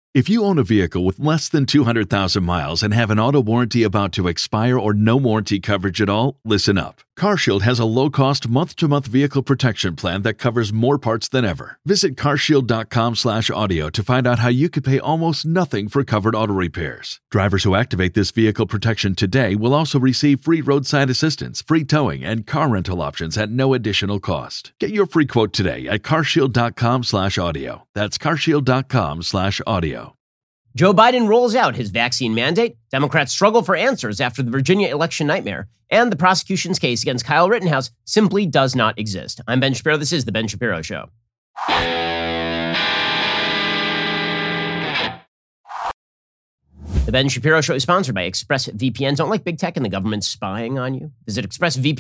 If you own a vehicle with less than 200,000 miles and have an auto warranty about to expire or no warranty coverage at all, listen up. CarShield has a low-cost month-to-month vehicle protection plan that covers more parts than ever. Visit carshield.com/audio to find out how you could pay almost nothing for covered auto repairs. Drivers who activate this vehicle protection today will also receive free roadside assistance, free towing, and car rental options at no additional cost. Get your free quote today at carshield.com/audio. That's carshield.com/audio. Joe Biden rolls out his vaccine mandate, Democrats struggle for answers after the Virginia election nightmare, and the prosecution's case against Kyle Rittenhouse simply does not exist. I'm Ben Shapiro. This is The Ben Shapiro Show. The Ben Shapiro Show is sponsored by ExpressVPN. Don't like big tech and the government spying on you? Visit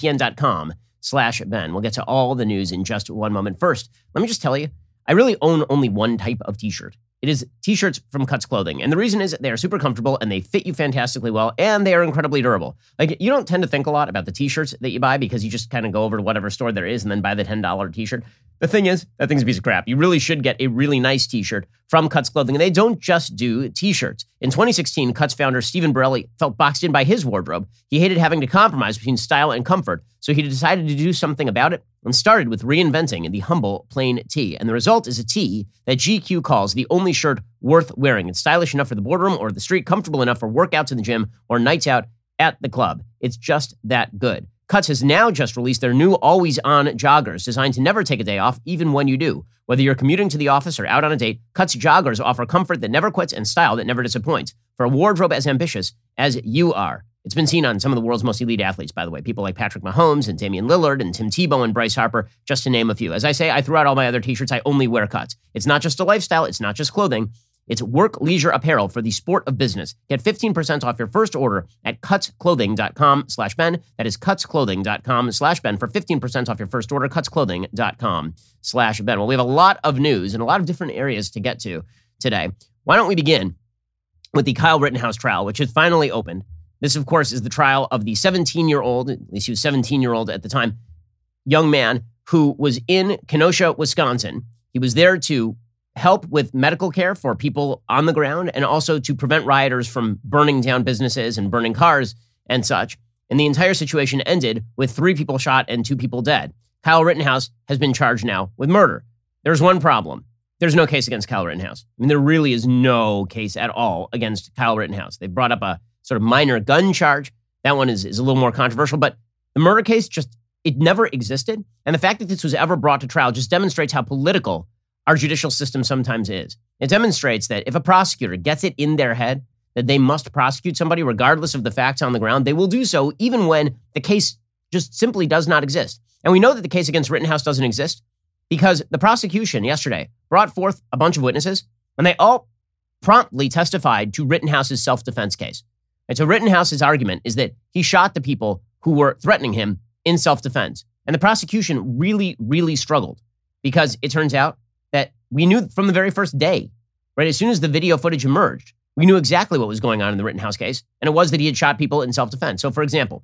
expressvpn.com/Ben. We'll get to all the news in just one moment. First, let me just tell you, I really own only one type of t-shirt. It is t-shirts from Cuts Clothing. And the reason is they are super comfortable and they fit you fantastically well and they are incredibly durable. Like, you don't tend to think a lot about the t-shirts that you buy because you just kind of go over to whatever store there is and then buy the $10 t-shirt. The thing is, that thing's a piece of crap. You really should get a really nice t-shirt from Cuts Clothing. And they don't just do t-shirts. In 2016, Cuts founder Stephen Borelli felt boxed in by his wardrobe. He hated having to compromise between style and comfort. So he decided to do something about it and started with reinventing the humble plain tee. And the result is a tee that GQ calls the only shirt worth wearing. It's stylish enough for the boardroom or the street, comfortable enough for workouts in the gym or nights out at the club. It's just that good. Cuts has now just released their new always-on joggers designed to never take a day off, even when you do. Whether you're commuting to the office or out on a date, Cuts joggers offer comfort that never quits and style that never disappoints for a wardrobe as ambitious as you are. It's been seen on some of the world's most elite athletes, by the way, people like Patrick Mahomes and Damian Lillard and Tim Tebow and Bryce Harper, just to name a few. As I say, I threw out all my other t-shirts. I only wear Cuts. It's not just a lifestyle. It's not just clothing. It's work leisure apparel for the sport of business. Get 15% off your first order at cutsclothing.com/Ben. That is cutsclothing.com/Ben for 15% off your first order, cutsclothing.com/Ben. Well, we have a lot of news and a lot of different areas to get to today. Why don't we begin with the Kyle Rittenhouse trial, which has finally opened. This, of course, is the trial of the 17-year-old, at least he was 17-year-old at the time, young man who was in Kenosha, Wisconsin. He was there to help with medical care for people on the ground and also to prevent rioters from burning down businesses and burning cars and such. And the entire situation ended with 3 people shot and 2 people dead. Kyle Rittenhouse has been charged now with murder. There's one problem. There's no case against Kyle Rittenhouse. I mean, there really is no case at all against Kyle Rittenhouse. They brought up a sort of minor gun charge. That one is a little more controversial, but the murder case it never existed. And the fact that this was ever brought to trial just demonstrates how political our judicial system sometimes is. It demonstrates that if a prosecutor gets it in their head that they must prosecute somebody regardless of the facts on the ground, they will do so even when the case just simply does not exist. And we know that the case against Rittenhouse doesn't exist because the prosecution yesterday brought forth a bunch of witnesses and they all promptly testified to Rittenhouse's self-defense case. And so Rittenhouse's argument is that he shot the people who were threatening him in self-defense. And the prosecution really, really struggled because it turns out that we knew from the very first day, right? As soon as the video footage emerged, we knew exactly what was going on in the Rittenhouse case. And it was that he had shot people in self-defense. So for example,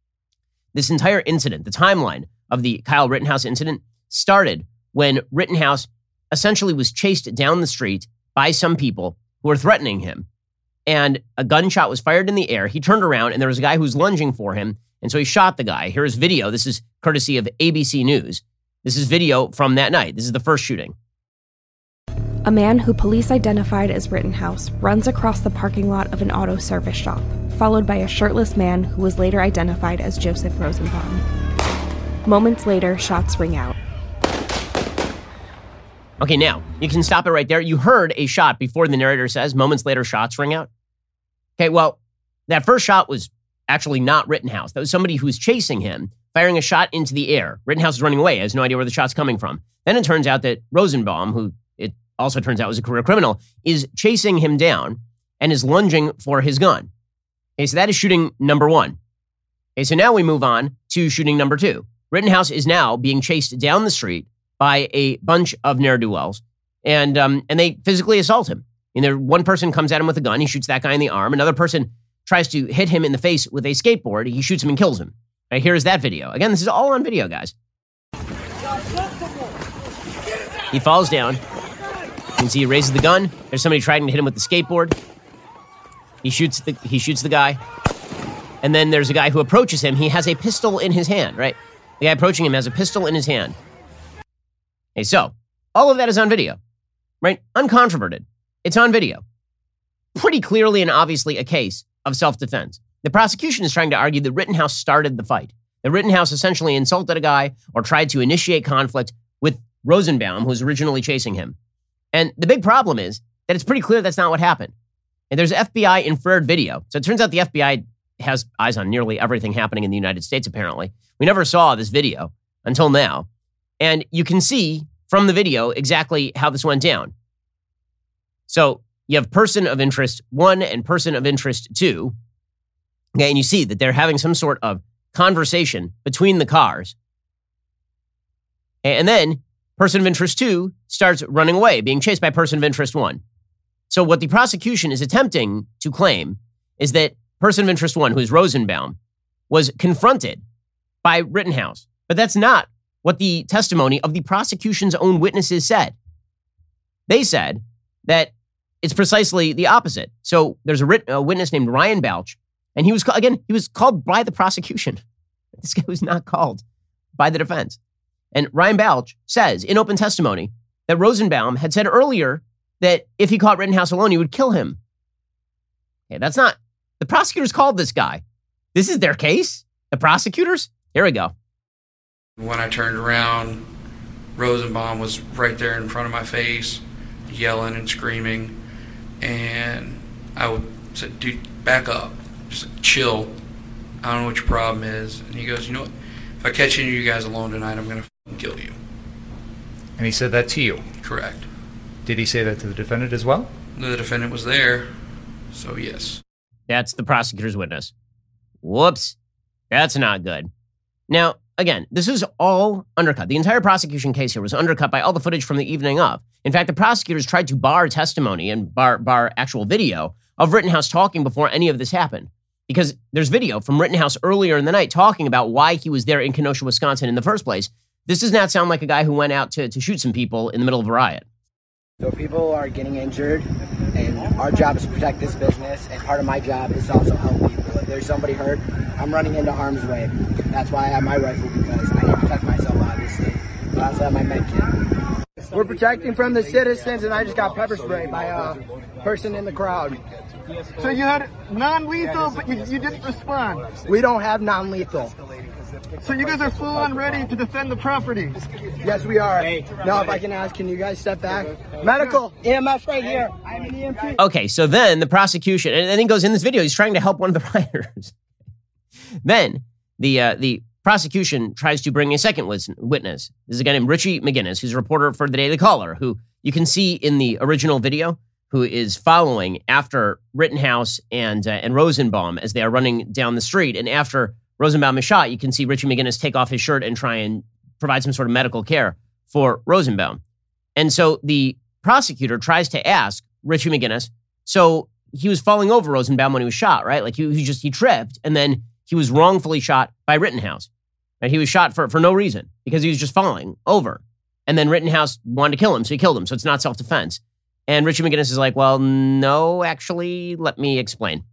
this entire incident, the timeline of the Kyle Rittenhouse incident started when Rittenhouse essentially was chased down the street by some people who were threatening him. And a gunshot was fired in the air. He turned around and there was a guy who was lunging for him. And so he shot the guy. Here is video. This is courtesy of ABC News. This is video from that night. This is the first shooting. A man who police identified as Rittenhouse runs across the parking lot of an auto service shop, followed by a shirtless man who was later identified as Joseph Rosenbaum. Moments later, shots ring out. Okay, now, you can stop it right there. You heard a shot before the narrator says, moments later, shots ring out. Okay, well, that first shot was actually not Rittenhouse. That was somebody who was chasing him, firing a shot into the air. Rittenhouse is running away, has no idea where the shot's coming from. Then it turns out that Rosenbaum, who it also turns out was a career criminal, is chasing him down and is lunging for his gun. Okay, so that is shooting number 1. Okay, so now we move on to shooting number 2. Rittenhouse is now being chased down the street by a bunch of ne'er-do-wells, and they physically assault him. One person comes at him with a gun. He shoots that guy in the arm. Another person tries to hit him in the face with a skateboard. He shoots him and kills him. Right, here's that video. Again, this is all on video, guys. He falls down. can see he raises the gun. There's somebody trying to hit him with the skateboard. He shoots the guy. And then there's a guy who approaches him. He has a pistol in his hand, right? The guy approaching him has a pistol in his hand. Okay, so all of that is on video, right? Uncontroverted. It's on video. Pretty clearly and obviously a case of self-defense. The prosecution is trying to argue that Rittenhouse started the fight. That Rittenhouse essentially insulted a guy or tried to initiate conflict with Rosenbaum, who was originally chasing him. And the big problem is that it's pretty clear that's not what happened. And there's FBI infrared video. So it turns out the FBI has eyes on nearly everything happening in the United States, apparently. We never saw this video until now. And you can see from the video exactly how this went down. So you have person of interest 1 and person of interest 2. Okay, and you see that they're having some sort of conversation between the cars. And then person of interest 2 starts running away, being chased by person of interest 1. So what the prosecution is attempting to claim is that person of interest 1, who is Rosenbaum, was confronted by Rittenhouse. But that's not what the testimony of the prosecution's own witnesses said. They said that it's precisely the opposite. So there's a witness named Ryan Balch, and he was called by the prosecution. This guy was not called by the defense. And Ryan Balch says in open testimony that Rosenbaum had said earlier that if he caught Rittenhouse alone, he would kill him. Okay, that's not, the prosecutors called this guy. This is their case? The prosecutors? Here we go. When I turned around, Rosenbaum was right there in front of my face, yelling and screaming. And I would say, dude, back up. Just chill. I don't know what your problem is. And he goes, you know what? If I catch any of you guys alone tonight, I'm going to kill you. And he said that to you? Correct. Did he say that to the defendant as well? The defendant was there, so yes. That's the prosecutor's witness. Whoops. That's not good. Now, again, this is all undercut. The entire prosecution case here was undercut by all the footage from the evening of. In fact, the prosecutors tried to bar testimony and bar actual video of Rittenhouse talking before any of this happened. Because there's video from Rittenhouse earlier in the night talking about why he was there in Kenosha, Wisconsin in the first place. This does not sound like a guy who went out to shoot some people in the middle of a riot. So people are getting injured, and our job is to protect this business, and part of my job is to also help people. If there's somebody hurt, I'm running into harm's way. That's why I have my rifle, because I need to protect myself, obviously. But I also have my med kit. We're protecting from the citizens, and I just got pepper sprayed by a person in the crowd. So you had non-lethal, but you didn't respond. We don't have non-lethal. So you guys are full on ready to defend the property? Yes, we are. Now, if I can ask, can you guys step back? Medical, EMS right here. I'm an EMT. Okay, so then the prosecution, and then he goes in this video, he's trying to help one of the rioters. Then the prosecution tries to bring a second witness. This is a guy named Richie McGinnis, who's a reporter for the Daily Caller, who you can see in the original video, who is following after Rittenhouse and Rosenbaum as they are running down the street. And after Rosenbaum is shot, you can see Richie McGinnis take off his shirt and try and provide some sort of medical care for Rosenbaum. And so the prosecutor tries to ask Richie McGinnis, so he was falling over Rosenbaum when he was shot, right? Like he tripped, and then he was wrongfully shot by Rittenhouse. And he was shot for no reason, because he was just falling over. And then Rittenhouse wanted to kill him, so he killed him. So it's not self-defense. And Richie McGinnis is like, well, no, actually, let me explain.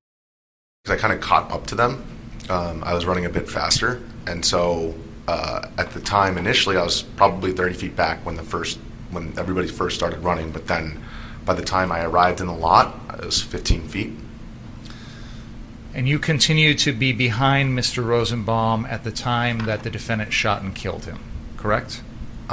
I kind of caught up to them. I was running a bit faster. And so at the time, initially, I was probably 30 feet back when everybody first started running. But then by the time I arrived in the lot, it was 15 feet. And you continued to be behind Mr. Rosenbaum at the time that the defendant shot and killed him, correct?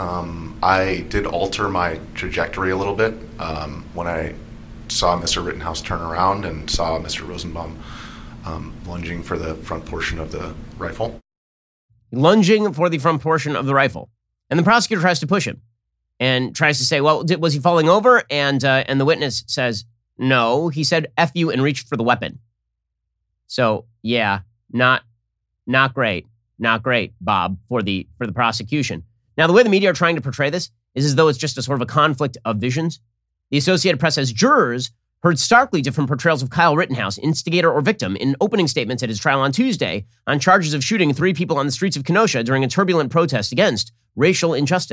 I did alter my trajectory a little bit when I saw Mr. Rittenhouse turn around and saw Mr. Rosenbaum lunging for the front portion of the rifle. Lunging for the front portion of the rifle. And the prosecutor tries to push him and tries to say, well, was he falling over? And the witness says, no, he said, F you, and reached for the weapon. So, yeah, not great. Not great, Bob, for the prosecution. Now, the way the media are trying to portray this is as though it's just a sort of a conflict of visions. The Associated Press says jurors heard starkly different portrayals of Kyle Rittenhouse, instigator or victim, in opening statements at his trial on Tuesday on charges of shooting 3 people on the streets of Kenosha during a turbulent protest against racial injustice.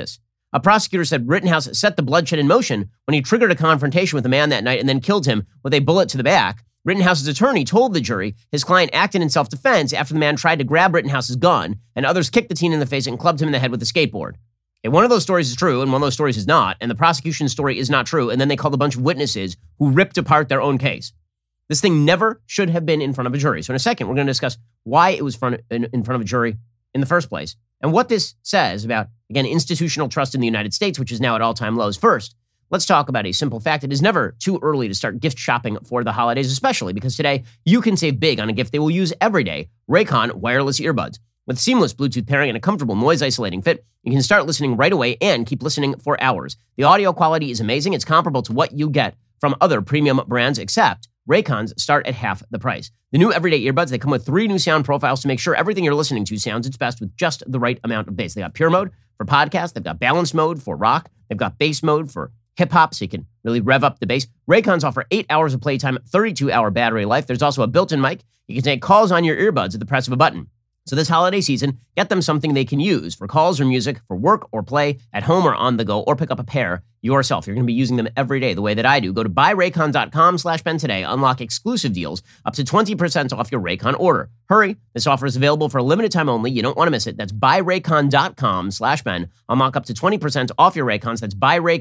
A prosecutor said Rittenhouse set the bloodshed in motion when he triggered a confrontation with a man that night and then killed him with a bullet to the back. Rittenhouse's attorney told the jury his client acted in self-defense after the man tried to grab Rittenhouse's gun, and others kicked the teen in the face and clubbed him in the head with a skateboard. Okay, one of those stories is true, and one of those stories is not, and the prosecution's story is not true, and then they called a bunch of witnesses who ripped apart their own case. This thing never should have been in front of a jury. So in a second, we're going to discuss why it was in front of a jury in the first place, and what this says about, again, institutional trust in the United States, which is now at all-time lows. First, let's talk about a simple fact. It is never too early to start gift shopping for the holidays, especially because today you can save big on a gift they will use every day, Raycon wireless earbuds. With seamless Bluetooth pairing and a comfortable noise-isolating fit, you can start listening right away and keep listening for hours. The audio quality is amazing. It's comparable to what you get from other premium brands, except Raycons start at half the price. The new everyday earbuds, they come with 3 new sound profiles to make sure everything you're listening to sounds its best with just the right amount of bass. They got pure mode for podcasts. They've got balanced mode for rock. They've got bass mode for hip-hop, so you can really rev up the bass. Raycons offer 8 hours of playtime, 32-hour battery life. There's also a built-in mic. You can take calls on your earbuds at the press of a button. So this holiday season, get them something they can use for calls or music, for work or play, at home or on the go, or pick up a pair yourself. You're going to be using them every day the way that I do. Go to buyraycon.com/Ben today. Unlock exclusive deals up to 20% off your Raycon order. Hurry. This offer is available for a limited time only. You don't want to miss it. That's buyraycon.com/Ben. Unlock up to 20% off your Raycons. That's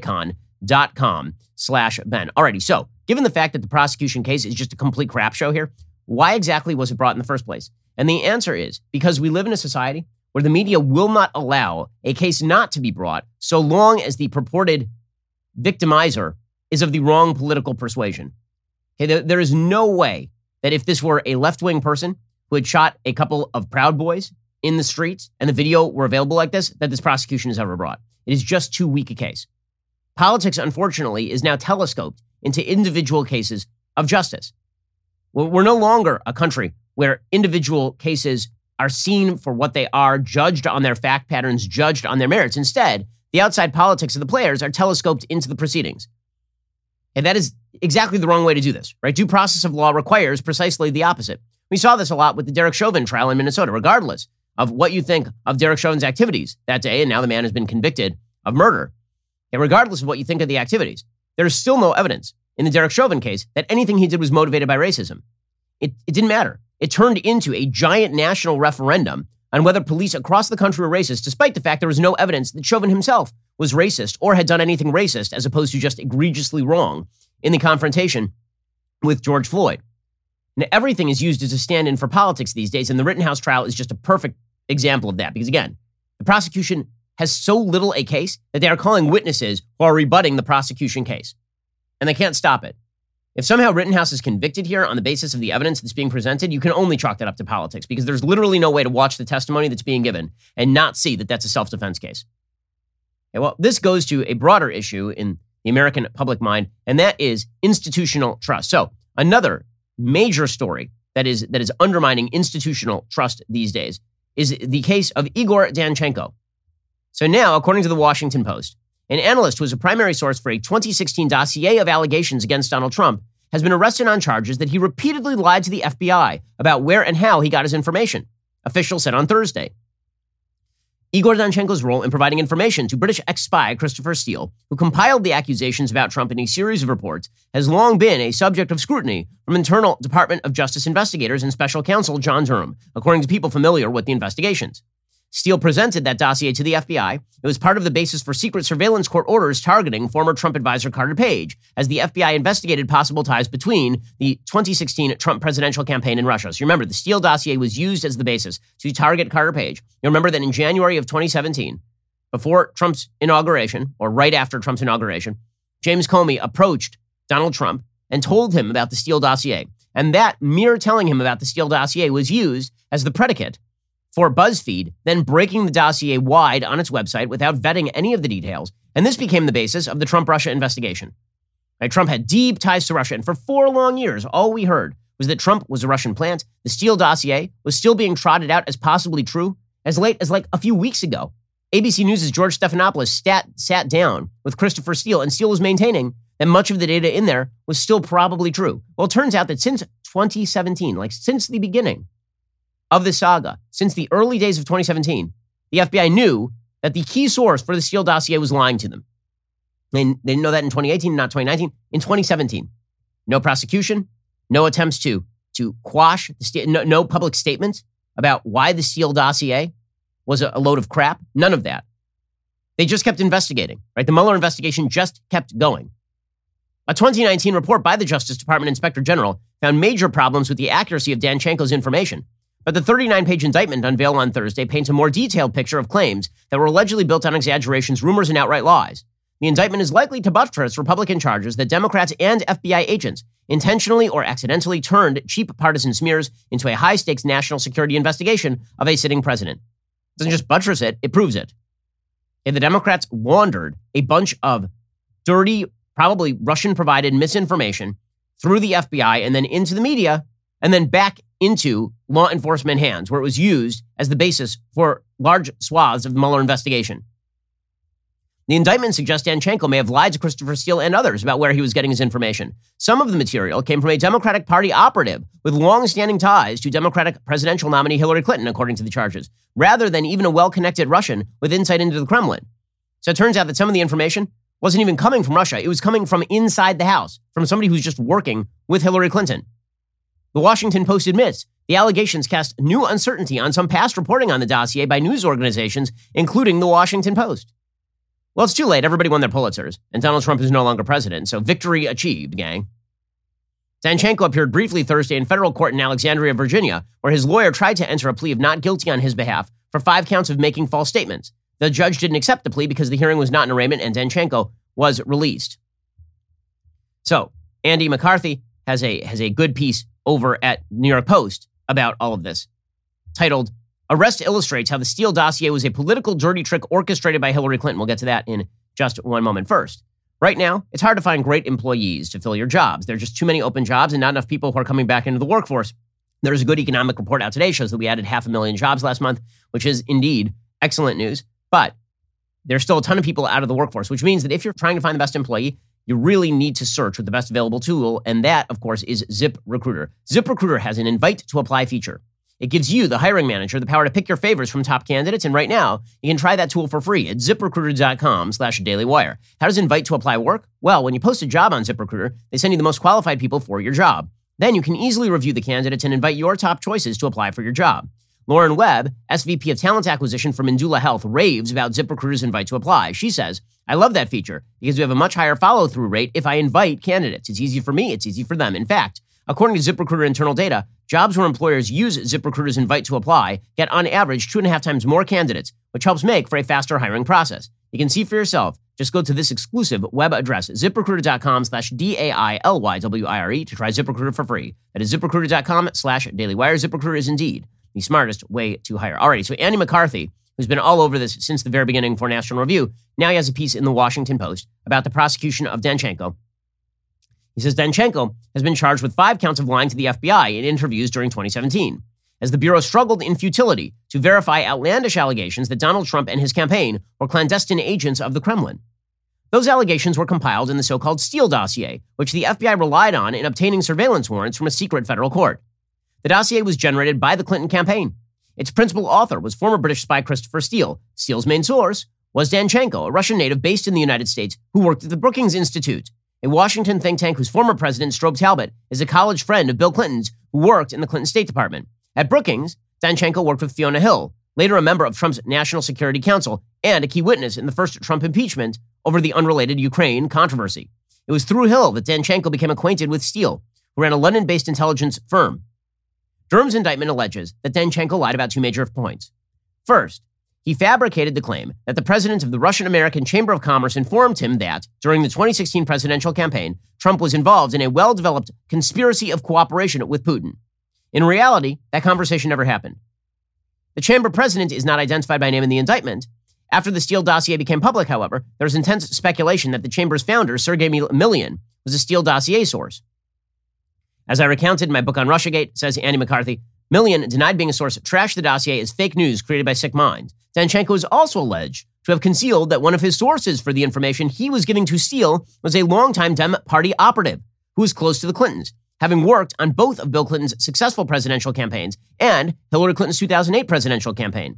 buyraycon.com/Ben. Alrighty, so given the fact that the prosecution case is just a complete crap show here, why exactly was it brought in the first place? And the answer is because we live in a society where the media will not allow a case not to be brought so long as the purported victimizer is of the wrong political persuasion. Okay, there is no way that if this were a left-wing person who had shot a couple of Proud Boys in the streets and the video were available like this, that this prosecution is ever brought. It is just too weak a case. Politics, unfortunately, is now telescoped into individual cases of justice. We're no longer a country where individual cases are seen for what they are, judged on their fact patterns, judged on their merits. Instead, the outside politics of the players are telescoped into the proceedings. And that is exactly the wrong way to do this, right? Due process of law requires precisely the opposite. We saw this a lot with the Derek Chauvin trial in Minnesota, regardless of what you think of Derek Chauvin's activities that day, and now the man has been convicted of murder. And regardless of what you think of the activities, there is still no evidence in the Derek Chauvin case that anything he did was motivated by racism. It didn't matter. It turned into a giant national referendum on whether police across the country were racist, despite the fact there was no evidence that Chauvin himself was racist or had done anything racist, as opposed to just egregiously wrong in the confrontation with George Floyd. Now, everything is used as a stand-in for politics these days, and the Rittenhouse trial is just a perfect example of that. Because again, the prosecution has so little a case that they are calling witnesses who are rebutting the prosecution case. And they can't stop it. If somehow Rittenhouse is convicted here on the basis of the evidence that's being presented, you can only chalk that up to politics, because there's literally no way to watch the testimony that's being given and not see that that's a self-defense case. Okay, well, this goes to a broader issue in the American public mind, and that is institutional trust. So another major story that is undermining institutional trust these days is the case of Igor Danchenko. So now, according to the Washington Post, an analyst who was a primary source for a 2016 dossier of allegations against Donald Trump has been arrested on charges that he repeatedly lied to the FBI about where and how he got his information, officials said on Thursday. Igor Danchenko's role in providing information to British ex-spy Christopher Steele, who compiled the accusations about Trump in a series of reports, has long been a subject of scrutiny from internal Department of Justice investigators and special counsel John Durham, according to people familiar with the investigations. Steele presented that dossier to the FBI. It was part of the basis for secret surveillance court orders targeting former Trump advisor Carter Page, as the FBI investigated possible ties between the 2016 Trump presidential campaign and Russia. So you remember, the Steele dossier was used as the basis to target Carter Page. You remember that in January of 2017, before Trump's inauguration, or right after Trump's inauguration, James Comey approached Donald Trump and told him about the Steele dossier. And that mere telling him about the Steele dossier was used as the predicate for BuzzFeed, then breaking the dossier wide on its website without vetting any of the details. And this became the basis of the Trump-Russia investigation. Right? Trump had deep ties to Russia, and for 4 long years, all we heard was that Trump was a Russian plant. The Steele dossier was still being trotted out as possibly true as late as like a few weeks ago. ABC News' George Stephanopoulos sat down with Christopher Steele, and Steele was maintaining that much of the data in there was still probably true. Well, it turns out that since 2017, like since the beginning of the saga, since the early days of 2017, the FBI knew that the key source for the Steele dossier was lying to them. And they didn't know that in 2018, not 2019, in 2017. No prosecution, no attempts to quash, no public statements about why the Steele dossier was a load of crap. None of that. They just kept investigating, right? The Mueller investigation just kept going. A 2019 report by the Justice Department Inspector General found major problems with the accuracy of Danchenko's information. But the 39-page indictment unveiled on Thursday paints a more detailed picture of claims that were allegedly built on exaggerations, rumors, and outright lies. The indictment is likely to buttress Republican charges that Democrats and FBI agents intentionally or accidentally turned cheap partisan smears into a high-stakes national security investigation of a sitting president. It doesn't just buttress it, it proves it. And the Democrats laundered a bunch of dirty, probably Russian-provided misinformation through the FBI and then into the media and then back into law enforcement hands, where it was used as the basis for large swaths of the Mueller investigation. The indictment suggests Danchenko may have lied to Christopher Steele and others about where he was getting his information. Some of the material came from a Democratic Party operative with long-standing ties to Democratic presidential nominee Hillary Clinton, according to the charges, rather than even a well-connected Russian with insight into the Kremlin. So it turns out that some of the information wasn't even coming from Russia. It was coming from inside the house, from somebody who's just working with Hillary Clinton. The Washington Post admits the allegations cast new uncertainty on some past reporting on the dossier by news organizations, including the Washington Post. Well, it's too late. Everybody won their Pulitzers, and Donald Trump is no longer president, so victory achieved, gang. Danchenko appeared briefly Thursday in federal court in Alexandria, Virginia, where his lawyer tried to enter a plea of not guilty on his behalf for 5 counts of making false statements. The judge didn't accept the plea because the hearing was not in arraignment, and Danchenko was released. So, Andy McCarthy has a good piece over at New York Post about all of this, titled, "Arrest illustrates how the Steele dossier was a political dirty trick orchestrated by Hillary Clinton." We'll get to that in just one moment. First, right now, it's hard to find great employees to fill your jobs. There are just too many open jobs and not enough people who are coming back into the workforce. There's a good economic report out today, shows that we added 500,000 jobs last month, which is indeed excellent news. But there's still a ton of people out of the workforce, which means that if you're trying to find the best employee, you really need to search with the best available tool, and that, of course, is ZipRecruiter. ZipRecruiter has an invite to apply feature. It gives you, the hiring manager, the power to pick your favorites from top candidates, and right now, you can try that tool for free at ZipRecruiter.com/dailywire. How does invite to apply work? Well, when you post a job on ZipRecruiter, they send you the most qualified people for your job. Then you can easily review the candidates and invite your top choices to apply for your job. Lauren Webb, SVP of Talent Acquisition for Mindula Health, raves about ZipRecruiter's invite to apply. She says, "I love that feature because we have a much higher follow-through rate if I invite candidates. It's easy for me, it's easy for them. In fact, according to ZipRecruiter internal data, jobs where employers use ZipRecruiter's invite to apply get on average 2.5 times more candidates, which helps make for a faster hiring process. You can see for yourself. Just go to this exclusive web address, ZipRecruiter.com/DAILYWIRE to try ZipRecruiter for free. That is ZipRecruiter.com/dailywire. ZipRecruiter is indeed the smartest way to hire. All right, so Andy McCarthy, who's been all over this since the very beginning for National Review, now he has a piece in the Washington Post about the prosecution of Danchenko. He says Danchenko has been charged with 5 counts of lying to the FBI in interviews during 2017, as the Bureau struggled in futility to verify outlandish allegations that Donald Trump and his campaign were clandestine agents of the Kremlin. Those allegations were compiled in the so-called Steele dossier, which the FBI relied on in obtaining surveillance warrants from a secret federal court. The dossier was generated by the Clinton campaign. Its principal author was former British spy Christopher Steele. Steele's main source was Danchenko, a Russian native based in the United States who worked at the Brookings Institute, a Washington think tank whose former president, Strobe Talbot, is a college friend of Bill Clinton's who worked in the Clinton State Department. At Brookings, Danchenko worked with Fiona Hill, later a member of Trump's National Security Council and a key witness in the first Trump impeachment over the unrelated Ukraine controversy. It was through Hill that Danchenko became acquainted with Steele, who ran a London-based intelligence firm. Durham's indictment alleges that Danchenko lied about 2 major points. First, he fabricated the claim that the president of the Russian-American Chamber of Commerce informed him that, during the 2016 presidential campaign, Trump was involved in a well-developed conspiracy of cooperation with Putin. In reality, that conversation never happened. The chamber president is not identified by name in the indictment. After the Steele dossier became public, however, there was intense speculation that the chamber's founder, Sergei Millian, was a Steele dossier source. As I recounted in my book on Russiagate, says Andy McCarthy, Millian denied being a source, trashed the dossier as fake news created by sick minds. Danchenko is also alleged to have concealed that one of his sources for the information he was giving to Steele was a longtime Dem Party operative who was close to the Clintons, having worked on both of Bill Clinton's successful presidential campaigns and Hillary Clinton's 2008 presidential campaign.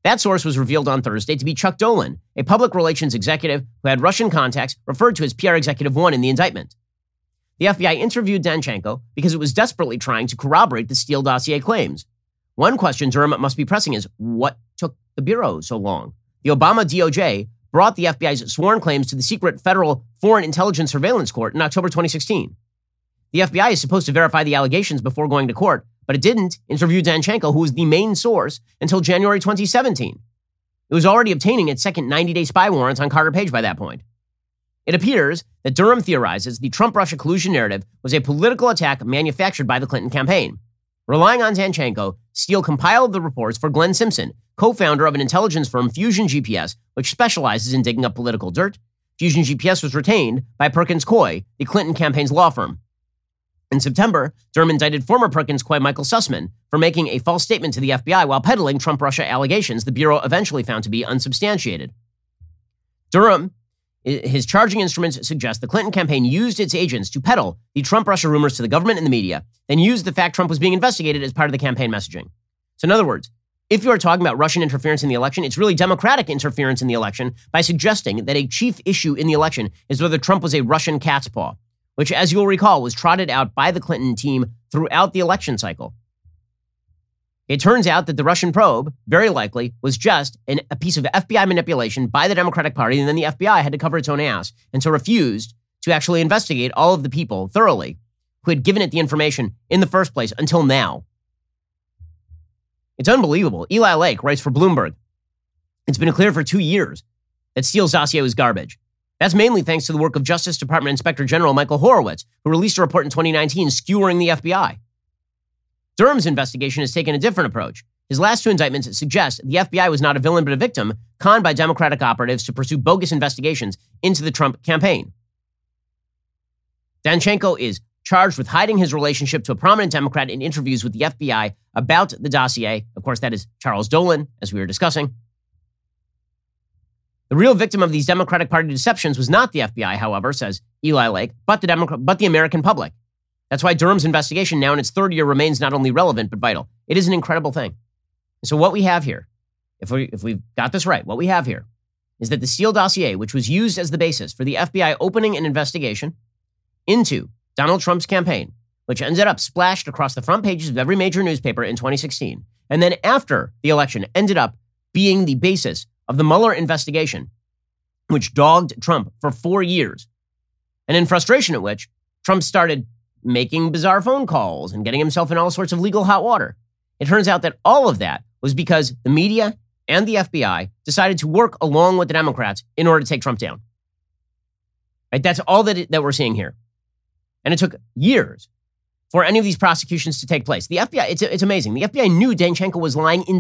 That source was revealed on Thursday to be Chuck Dolan, a public relations executive who had Russian contacts, referred to as PR Executive 1 in the indictment. The FBI interviewed Danchenko because it was desperately trying to corroborate the Steele dossier claims. One question Durham must be pressing is, what took the Bureau so long? The Obama DOJ brought the FBI's sworn claims to the secret federal Foreign Intelligence Surveillance Court in October 2016. The FBI is supposed to verify the allegations before going to court, but it didn't interview Danchenko, who was the main source, until January 2017. It was already obtaining its second 90-day spy warrants on Carter Page by that point. It appears that Durham theorizes the Trump-Russia collusion narrative was a political attack manufactured by the Clinton campaign. Relying on Danchenko, Steele compiled the reports for Glenn Simpson, co-founder of an intelligence firm Fusion GPS, which specializes in digging up political dirt. Fusion GPS was retained by Perkins Coie, the Clinton campaign's law firm. In September, Durham indicted former Perkins Coie Michael Sussman for making a false statement to the FBI while peddling Trump-Russia allegations the Bureau eventually found to be unsubstantiated. Durham, his charging instruments suggest the Clinton campaign used its agents to peddle the Trump-Russia rumors to the government and the media, then used the fact Trump was being investigated as part of the campaign messaging. So in other words, if you are talking about Russian interference in the election, it's really Democratic interference in the election by suggesting that a chief issue in the election is whether Trump was a Russian cat's paw, which, as you'll recall, was trotted out by the Clinton team throughout the election cycle. It turns out that the Russian probe, very likely, was just a piece of FBI manipulation by the Democratic Party, and then the FBI had to cover its own ass and so refused to actually investigate all of the people thoroughly who had given it the information in the first place until now. It's unbelievable. Eli Lake writes for Bloomberg. It's been clear for 2 years that Steele's dossier was garbage. That's mainly thanks to the work of Justice Department Inspector General Michael Horowitz, who released a report in 2019 skewering the FBI. Durham's investigation has taken a different approach. His last 2 indictments suggest the FBI was not a villain but a victim, conned by Democratic operatives to pursue bogus investigations into the Trump campaign. Danchenko is charged with hiding his relationship to a prominent Democrat in interviews with the FBI about the dossier. Of course, that is Charles Dolan, as we were discussing. The real victim of these Democratic Party deceptions was not the FBI, however, says Eli Lake, but the American public. That's why Durham's investigation now in its 3rd year remains not only relevant, but vital. It is an incredible thing. And so what we have here, if we've got this right, what we have here is that the Steele dossier, which was used as the basis for the FBI opening an investigation into Donald Trump's campaign, which ended up splashed across the front pages of every major newspaper in 2016, and then after the election ended up being the basis of the Mueller investigation, which dogged Trump for 4 years, and in frustration at which Trump started making bizarre phone calls and getting himself in all sorts of legal hot water. It turns out that all of that was because the media and the FBI decided to work along with the Democrats in order to take Trump down. Right? That's all that we're seeing here. And it took years for any of these prosecutions to take place. The FBI, it's amazing. The FBI knew Danchenko was lying in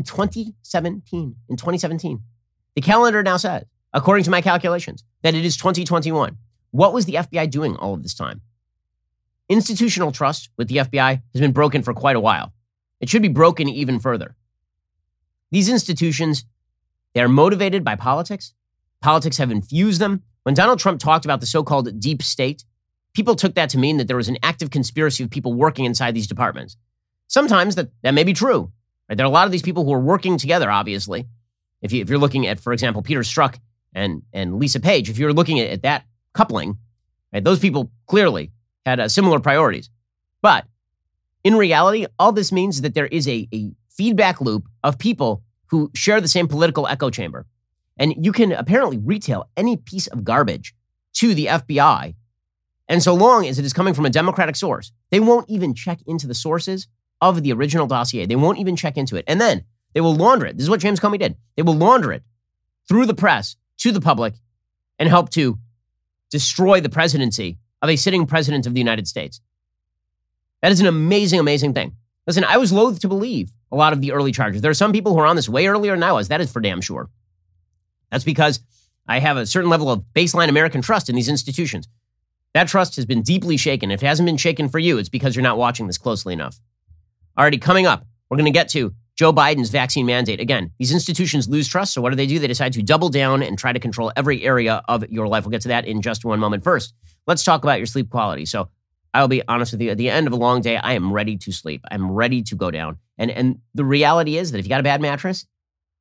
2017. In 2017. The calendar now says, according to my calculations, that it is 2021. What was the FBI doing all of this time? Institutional trust with the FBI has been broken for quite a while. It should be broken even further. These institutions, they are motivated by politics. Politics have infused them. When Donald Trump talked about the so-called deep state, people took that to mean that there was an active conspiracy of people working inside these departments. Sometimes that may be true. Right? There are a lot of these people who are working together, obviously. If you're looking at, for example, Peter Strzok and Lisa Page, if you're looking at that coupling, right, those people clearly had similar priorities. But in reality, all this means is that there is a feedback loop of people who share the same political echo chamber. And you can apparently retail any piece of garbage to the FBI. And so long as it is coming from a Democratic source, they won't even check into the sources of the original dossier. They won't even check into it. And then they will launder it. This is what James Comey did. They will launder it through the press to the public and help to destroy the presidency of a sitting president of the United States. That is an amazing, amazing thing. Listen, I was loath to believe a lot of the early charges. There are some people who are on this way earlier than I was. That is for damn sure. That's because I have a certain level of baseline American trust in these institutions. That trust has been deeply shaken. If it hasn't been shaken for you, it's because you're not watching this closely enough. Already coming up, we're going to get to Joe Biden's vaccine mandate. Again, these institutions lose trust, so what do? They decide to double down and try to control every area of your life. We'll get to that in just one moment. First, let's talk about your sleep quality. So I'll be honest with you, at the end of a long day, I am ready to sleep. I'm ready to go down. And the reality is that if you got a bad mattress,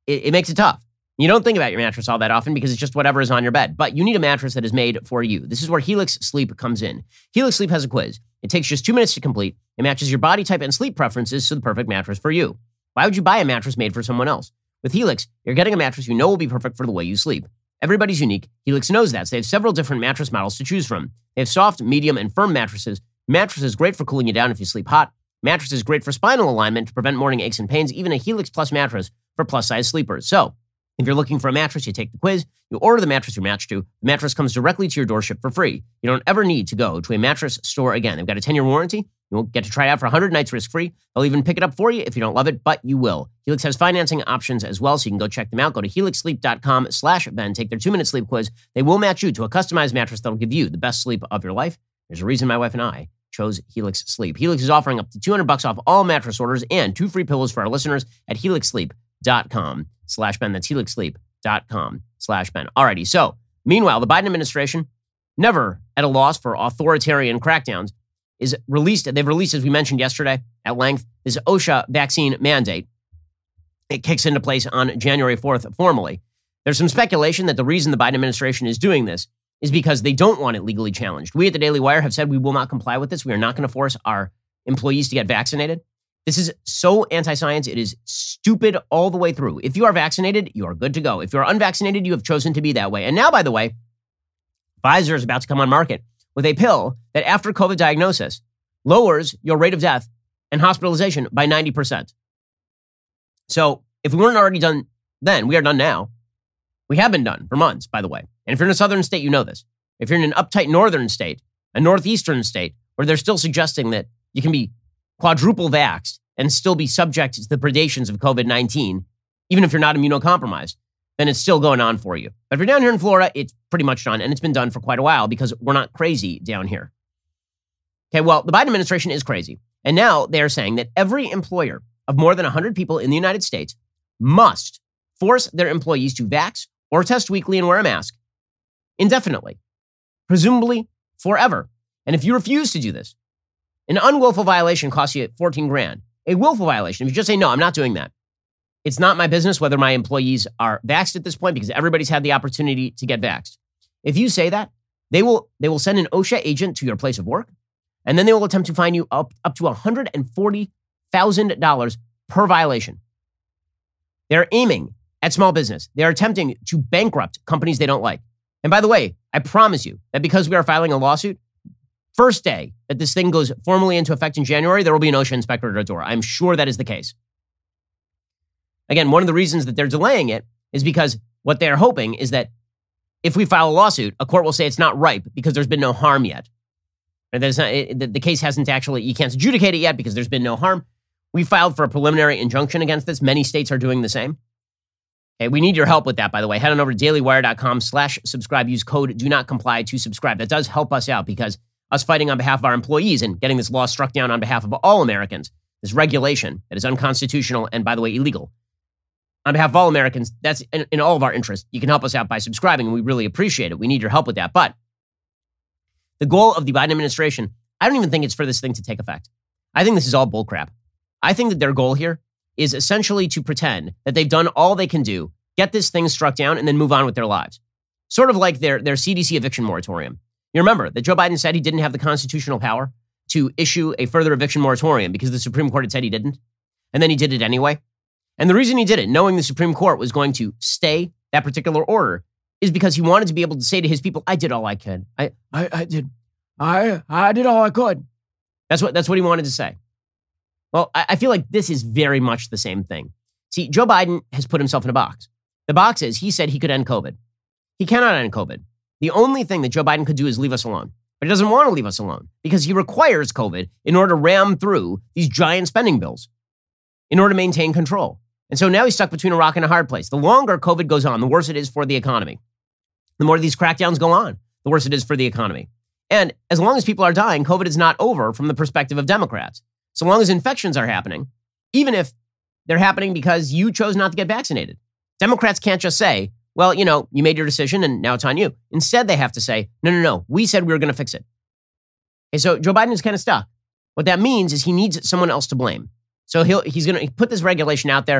it makes it tough. You don't think about your mattress all that often because it's just whatever is on your bed. But you need a mattress that is made for you. This is where Helix Sleep comes in. Helix Sleep has a quiz. It takes just 2 minutes to complete. It matches your body type and sleep preferences to the perfect mattress for you. Why would you buy a mattress made for someone else? With Helix, you're getting a mattress you know will be perfect for the way you sleep. Everybody's unique. Helix knows that, so they have several different mattress models to choose from. They have soft, medium, and firm mattresses. Mattresses great for cooling you down if you sleep hot. Mattresses great for spinal alignment to prevent morning aches and pains. Even a Helix Plus mattress for plus-size sleepers. So, if you're looking for a mattress, you take the quiz, you order the mattress you're matched to, the mattress comes directly to your door shipped for free. You don't ever need to go to a mattress store again. They've got a 10-year warranty. You'll get to try it out for 100 nights risk-free. They'll even pick it up for you if you don't love it, but you will. Helix has financing options as well, so you can go check them out. Go to helixsleep.com/Ben. Take their 2-minute sleep quiz. They will match you to a customized mattress that'll give you the best sleep of your life. There's a reason my wife and I chose Helix Sleep. Helix is offering up to $200 off all mattress orders and 2 free pillows for our listeners at helixsleep.com/Ben. That's helixsleep.com/Ben. Alrighty, so meanwhile, the Biden administration, never at a loss for authoritarian crackdowns, they've released, as we mentioned yesterday at length, this OSHA vaccine mandate. It kicks into place on January 4th formally. There's some speculation that the reason the Biden administration is doing this is because they don't want it legally challenged. We at the Daily Wire have said we will not comply with this. We are not going to force our employees to get vaccinated. This is so anti-science. It is stupid all the way through. If you are vaccinated, you are good to go. If you are unvaccinated, you have chosen to be that way. And now, by the way, Pfizer is about to come on market with a pill that after COVID diagnosis lowers your rate of death and hospitalization by 90%. So if we weren't already done then, we are done now. We have been done for months, by the way. And if you're in a southern state, you know this. If you're in an uptight northern state, a northeastern state, where they're still suggesting that you can be quadruple vaxxed and still be subject to the predations of COVID-19, even if you're not immunocompromised, then it's still going on for you. But if you're down here in Florida, it's pretty much done, and it's been done for quite a while because we're not crazy down here. Okay, well, the Biden administration is crazy. And now they are saying that every employer of more than 100 people in the United States must force their employees to vax or test weekly and wear a mask indefinitely, presumably forever. And if you refuse to do this, an unwillful violation costs you $14,000. A willful violation, if you just say, no, I'm not doing that. It's not my business whether my employees are vaxxed at this point because everybody's had the opportunity to get vaxxed. If you say that, they will send an OSHA agent to your place of work, and then they will attempt to fine you up to $140,000 per violation. They're aiming at small business. They're attempting to bankrupt companies they don't like. And by the way, I promise you that because we are filing a lawsuit, first day that this thing goes formally into effect in January, there will be an OSHA inspector at our door. I'm sure that is the case. Again, one of the reasons that they're delaying it is because what they're hoping is that if we file a lawsuit, a court will say it's not ripe because there's been no harm yet. And the case hasn't actually, you can't adjudicate it yet because there's been no harm. We filed for a preliminary injunction against this. Many states are doing the same. Okay, we need your help with that, by the way. Head on over to dailywire.com/subscribe. Use code do not comply to subscribe. That does help us out because us fighting on behalf of our employees and getting this law struck down on behalf of all Americans, this regulation that is unconstitutional and, by the way, illegal, on behalf of all Americans, that's in all of our interest. You can help us out by subscribing, and we really appreciate it. We need your help with that. But the goal of the Biden administration, I don't even think it's for this thing to take effect. I think this is all bullcrap. I think that their goal here is essentially to pretend that they've done all they can do, get this thing struck down, and then move on with their lives. Sort of like their CDC eviction moratorium. You remember that Joe Biden said he didn't have the constitutional power to issue a further eviction moratorium because the Supreme Court had said he didn't. And then he did it anyway. And the reason he did it, knowing the Supreme Court was going to stay that particular order, is because he wanted to be able to say to his people, I did all I could. I did all I could. That's what he wanted to say. Well, I feel like this is very much the same thing. See, Joe Biden has put himself in a box. The box is he said he could end COVID. He cannot end COVID. The only thing that Joe Biden could do is leave us alone. But he doesn't want to leave us alone because he requires COVID in order to ram through these giant spending bills in order to maintain control. And so now he's stuck between a rock and a hard place. The longer COVID goes on, the worse it is for the economy. The more these crackdowns go on, the worse it is for the economy. And as long as people are dying, COVID is not over from the perspective of Democrats. So long as infections are happening, even if they're happening because you chose not to get vaccinated, Democrats can't just say, well, you made your decision and now it's on you. Instead, they have to say, no, we said we were going to fix it. Okay, so Joe Biden is kind of stuck. What that means is he needs someone else to blame. So he's going to put this regulation out there.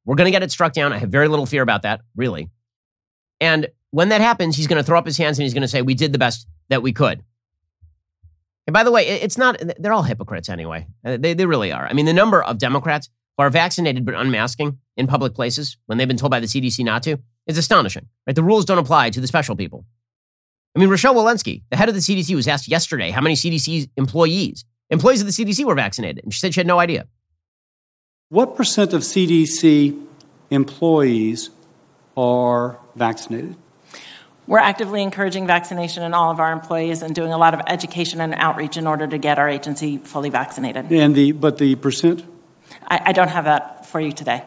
We're going to get it struck down. I have very little fear about that, really. And when that happens, he's going to throw up his hands and he's going to say, we did the best that we could. And by the way, it's not, they're all hypocrites anyway. They really are. I mean, the number of Democrats who are vaccinated but unmasking in public places when they've been told by the CDC not to is astonishing, right? The rules don't apply to the special people. I mean, Rochelle Walensky, the head of the CDC, was asked yesterday how many CDC employees of the CDC were vaccinated, and she said she had no idea. What percent of CDC employees are vaccinated? We're actively encouraging vaccination in all of our employees and doing a lot of education and outreach in order to get our agency fully vaccinated. But the percent? I don't have that for you today.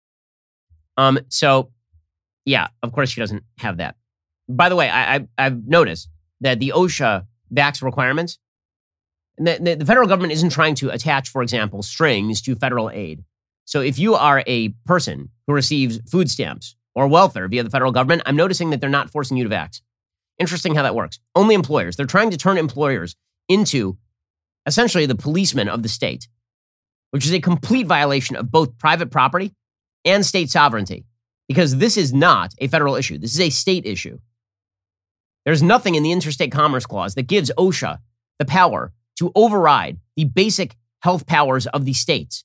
So, yeah, of course she doesn't have that. By the way, I've noticed that the OSHA vax requirements, the federal government isn't trying to attach, for example, strings to federal aid. So if you are a person who receives food stamps or welfare via the federal government, I'm noticing that they're not forcing you to vax. Interesting how that works. Only employers. They're trying to turn employers into essentially the policemen of the state, which is a complete violation of both private property and state sovereignty, because this is not a federal issue. This is a state issue. There's nothing in the Interstate Commerce Clause that gives OSHA the power to override the basic health powers of the states.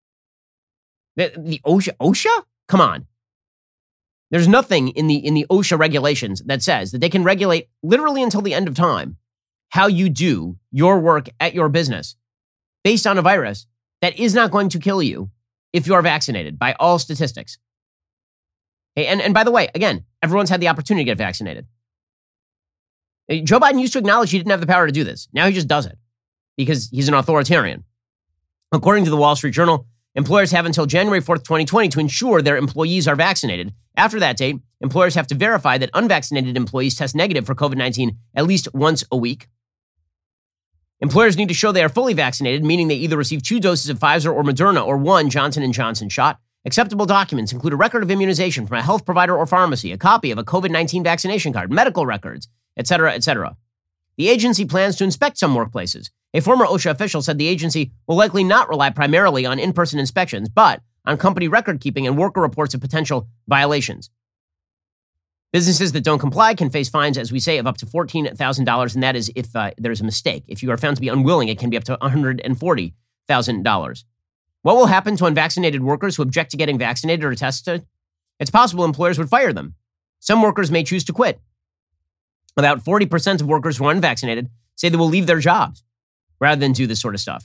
The OSHA? Come on. There's nothing in the OSHA regulations that says that they can regulate literally until the end of time how you do your work at your business based on a virus that is not going to kill you if you are vaccinated by all statistics. Hey, and by the way, again, everyone's had the opportunity to get vaccinated. Joe Biden used to acknowledge he didn't have the power to do this. Now he just does it because he's an authoritarian. According to the Wall Street Journal, employers have until January 4th, 2020 to ensure their employees are vaccinated. After that date, employers have to verify that unvaccinated employees test negative for COVID-19 at least once a week. Employers need to show they are fully vaccinated, meaning they either receive 2 doses of Pfizer or Moderna or 1 Johnson & Johnson shot. Acceptable documents include a record of immunization from a health provider or pharmacy, a copy of a COVID-19 vaccination card, medical records, etc., etc. The agency plans to inspect some workplaces. A former OSHA official said the agency will likely not rely primarily on in-person inspections, but on company record keeping and worker reports of potential violations. Businesses that don't comply can face fines, as we say, of up to $14,000, and that is if there's a mistake. If you are found to be unwilling, it can be up to $140,000. What will happen to unvaccinated workers who object to getting vaccinated or tested? It's possible employers would fire them. Some workers may choose to quit. About 40% of workers who are unvaccinated say they will leave their jobs rather than do this sort of stuff.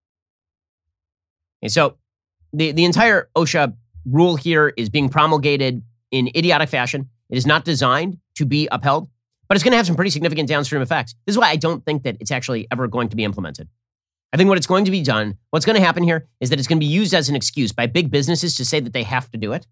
Okay, so the entire OSHA rule here is being promulgated in idiotic fashion. It is not designed to be upheld, but it's going to have some pretty significant downstream effects. This is why I don't think that it's actually ever going to be implemented. I think what's going to happen here is that it's going to be used as an excuse by big businesses to say that they have to do it.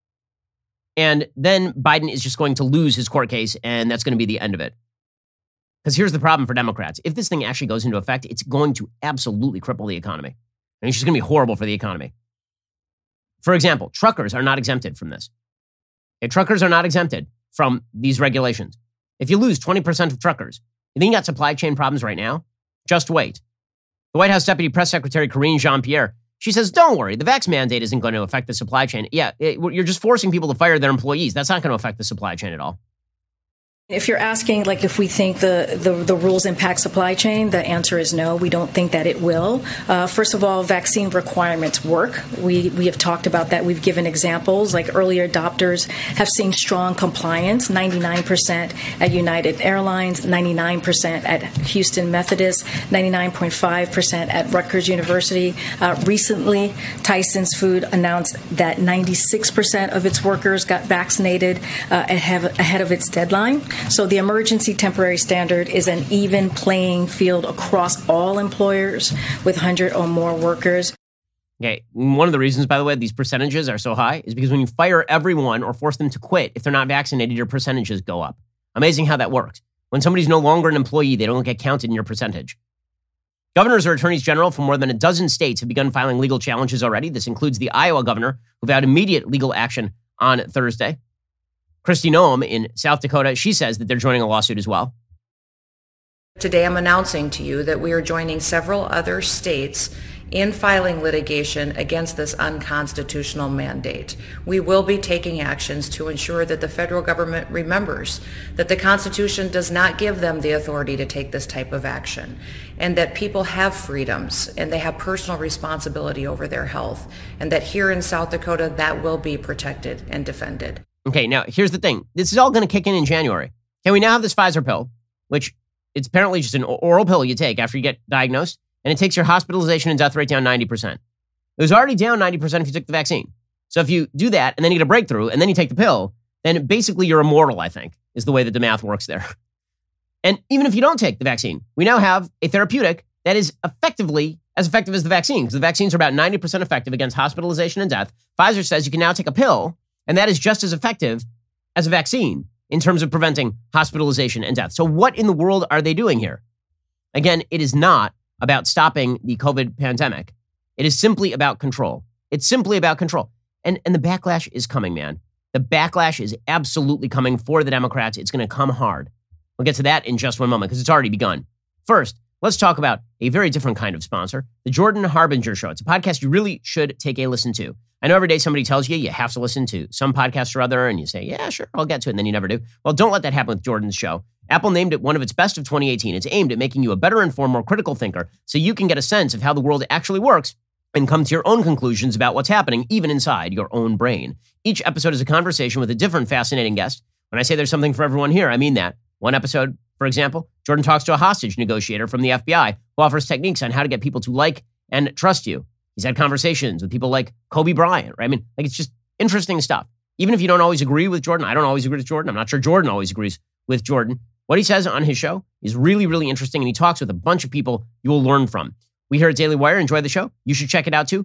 And then Biden is just going to lose his court case, and that's going to be the end of it. Because here's the problem for Democrats. If this thing actually goes into effect, it's going to absolutely cripple the economy. And it's just going to be horrible for the economy. For example, truckers are not exempted from this. Okay, truckers are not exempted from these regulations. If you lose 20% of truckers, you think you got supply chain problems right now? Just wait. The White House Deputy Press Secretary Karine Jean-Pierre, she says, don't worry, the vax mandate isn't going to affect the supply chain. Yeah, you're just forcing people to fire their employees. That's not going to affect the supply chain at all. If you're asking, like, if we think the rules impact supply chain, the answer is no. We don't think that it will. First of all, vaccine requirements work. We have talked about that. We've given examples, like early adopters have seen strong compliance, 99% at United Airlines, 99% at Houston Methodist, 99.5% at Rutgers University. Recently, Tyson's Food announced that 96% of its workers got vaccinated ahead of its deadline. So the emergency temporary standard is an even playing field across all employers with 100 or more workers. Okay, one of the reasons, by the way, these percentages are so high is because when you fire everyone or force them to quit, if they're not vaccinated, your percentages go up. Amazing how that works. When somebody's no longer an employee, they don't get counted in your percentage. Governors or attorneys general from more than a dozen states have begun filing legal challenges already. This includes the Iowa governor, who vowed immediate legal action on Thursday. Kristi Noem in South Dakota, she says that they're joining a lawsuit as well. Today I'm announcing to you that we are joining several other states in filing litigation against this unconstitutional mandate. We will be taking actions to ensure that the federal government remembers that the Constitution does not give them the authority to take this type of action, and that people have freedoms and they have personal responsibility over their health, and that here in South Dakota that will be protected and defended. Okay, now here's the thing. This is all going to kick in January. Okay, we now have this Pfizer pill, which it's apparently just an oral pill you take after you get diagnosed, and it takes your hospitalization and death rate down 90%. It was already down 90% if you took the vaccine. So if you do that and then you get a breakthrough and then you take the pill, then basically you're immortal, I think, is the way that the math works there. And even if you don't take the vaccine, we now have a therapeutic that is effectively as effective as the vaccine, because the vaccines are about 90% effective against hospitalization and death. Pfizer says you can now take a pill, and that is just as effective as a vaccine in terms of preventing hospitalization and death. So what in the world are they doing here? Again, it is not about stopping the COVID pandemic. It is simply about control. It's simply about control. And the backlash is coming, man. The backlash is absolutely coming for the Democrats. It's going to come hard. We'll get to that in just one moment because it's already begun. First, let's talk about a very different kind of sponsor, the Jordan Harbinger Show. It's a podcast you really should take a listen to. I know every day somebody tells you you have to listen to some podcast or other, and you say, yeah, sure, I'll get to it, and then you never do. Well, don't let that happen with Jordan's show. Apple named it one of its best of 2018. It's aimed at making you a better informed, more critical thinker so you can get a sense of how the world actually works and come to your own conclusions about what's happening, even inside your own brain. Each episode is a conversation with a different fascinating guest. When I say there's something for everyone here, I mean that. One episode, for example, Jordan talks to a hostage negotiator from the FBI who offers techniques on how to get people to like and trust you. He's had conversations with people like Kobe Bryant, right? I mean, like, it's just interesting stuff. Even if you don't always agree with Jordan, I don't always agree with Jordan. I'm not sure Jordan always agrees with Jordan. What he says on his show is really, really interesting, and he talks with a bunch of people you will learn from. We here at Daily Wire enjoy the show. You should check it out too.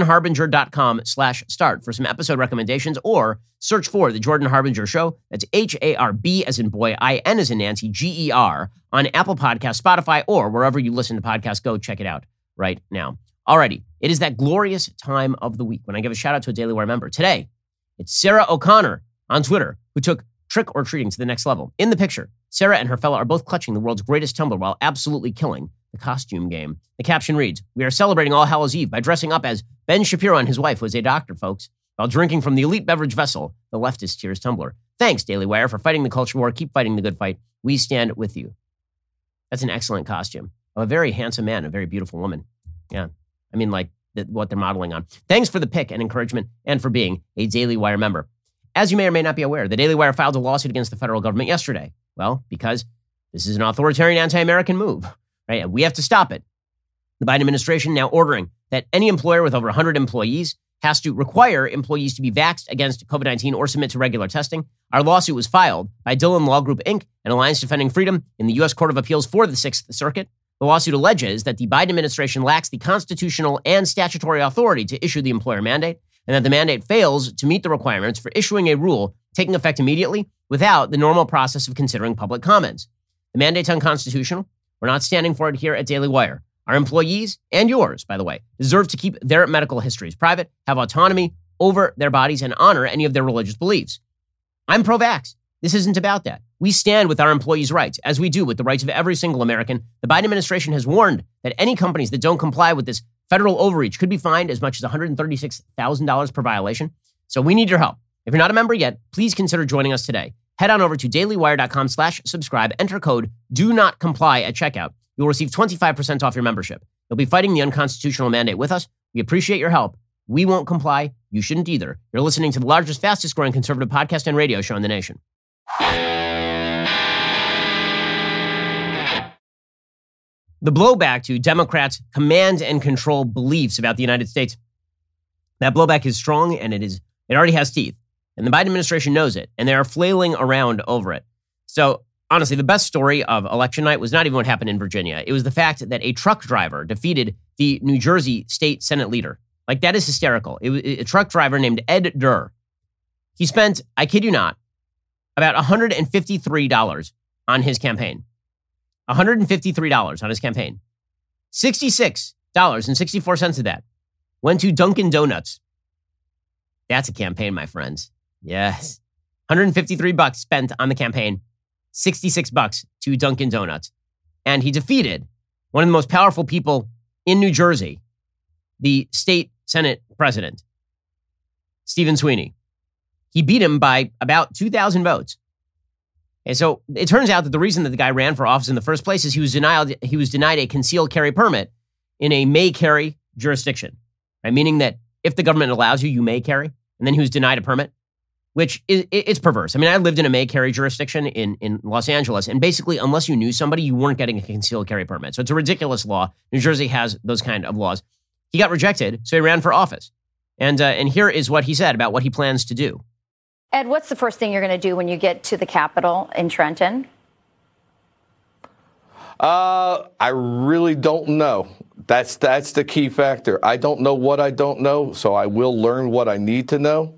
JordanHarbinger.com/start for some episode recommendations, or search for The Jordan Harbinger Show. That's HARB as in boy, IN as in Nancy, GER on Apple Podcasts, Spotify, or wherever you listen to podcasts. Go check it out right now. Alrighty, it is that glorious time of the week when I give a shout out to a Daily Wire member. Today, it's Sarah O'Connor on Twitter who took trick or treating to the next level. In the picture, Sarah and her fella are both clutching the world's greatest tumbler while absolutely killing the costume game. The caption reads, "We are celebrating All Hallows Eve by dressing up as Ben Shapiro and his wife, who is a doctor, folks, while drinking from the elite beverage vessel, the leftist tears tumbler. Thanks, Daily Wire, for fighting the culture war. Keep fighting the good fight. We stand with you." That's an excellent costume of a very handsome man, a very beautiful woman. Yeah. I mean, like what they're modeling on. Thanks for the pick and encouragement and for being a Daily Wire member. As you may or may not be aware, the Daily Wire filed a lawsuit against the federal government yesterday. Well, because this is an authoritarian anti-American move, right? And we have to stop it. The Biden administration now ordering that any employer with over 100 employees has to require employees to be vaxxed against COVID-19 or submit to regular testing. Our lawsuit was filed by Dillon Law Group, Inc., an Alliance Defending Freedom in the U.S. Court of Appeals for the Sixth Circuit. The lawsuit alleges that the Biden administration lacks the constitutional and statutory authority to issue the employer mandate, and that the mandate fails to meet the requirements for issuing a rule taking effect immediately without the normal process of considering public comments. The mandate's unconstitutional. We're not standing for it here at Daily Wire. Our employees, and yours, by the way, deserve to keep their medical histories private, have autonomy over their bodies, and honor any of their religious beliefs. I'm pro-vax. This isn't about that. We stand with our employees' rights, as we do with the rights of every single American. The Biden administration has warned that any companies that don't comply with this federal overreach could be fined as much as $136,000 per violation. So we need your help. If you're not a member yet, please consider joining us today. Head on over to dailywire.com/subscribe. Enter code "do not comply" at checkout. You'll receive 25% off your membership. You'll be fighting the unconstitutional mandate with us. We appreciate your help. We won't comply. You shouldn't either. You're listening to the largest, fastest growing conservative podcast and radio show in the nation. The blowback to Democrats' command and control beliefs about the United States. That blowback is strong, and it already has teeth. And the Biden administration knows it, and they are flailing around over it. So honestly, the best story of election night was not even what happened in Virginia. It was the fact that a truck driver defeated the New Jersey state Senate leader. Like, that is hysterical. It was a truck driver named Ed Durr. He spent, I kid you not, about $153 on his campaign. $153 on his campaign. $66.64 of that went to Dunkin' Donuts. That's a campaign, my friends. Yes. $153 spent on the campaign. $66 to Dunkin' Donuts. And he defeated one of the most powerful people in New Jersey the state Senate president, Stephen Sweeney. He beat him by about 2,000 votes. And so it turns out that the reason that the guy ran for office in the first place is he was denied a concealed carry permit in a may carry jurisdiction, right? Meaning that if the government allows you, you may carry, and then he was denied a permit, which it's perverse. I mean, I lived in a may carry jurisdiction in Los Angeles, and basically, unless you knew somebody, you weren't getting a concealed carry permit. So it's a ridiculous law. New Jersey has those kind of laws. He got rejected, so he ran for office. And here is what he said about what he plans to do. Ed, what's the first thing you're going to do when you get to the Capitol in Trenton? I really don't know. That's the key factor. I don't know what I don't know, so I will learn what I need to know.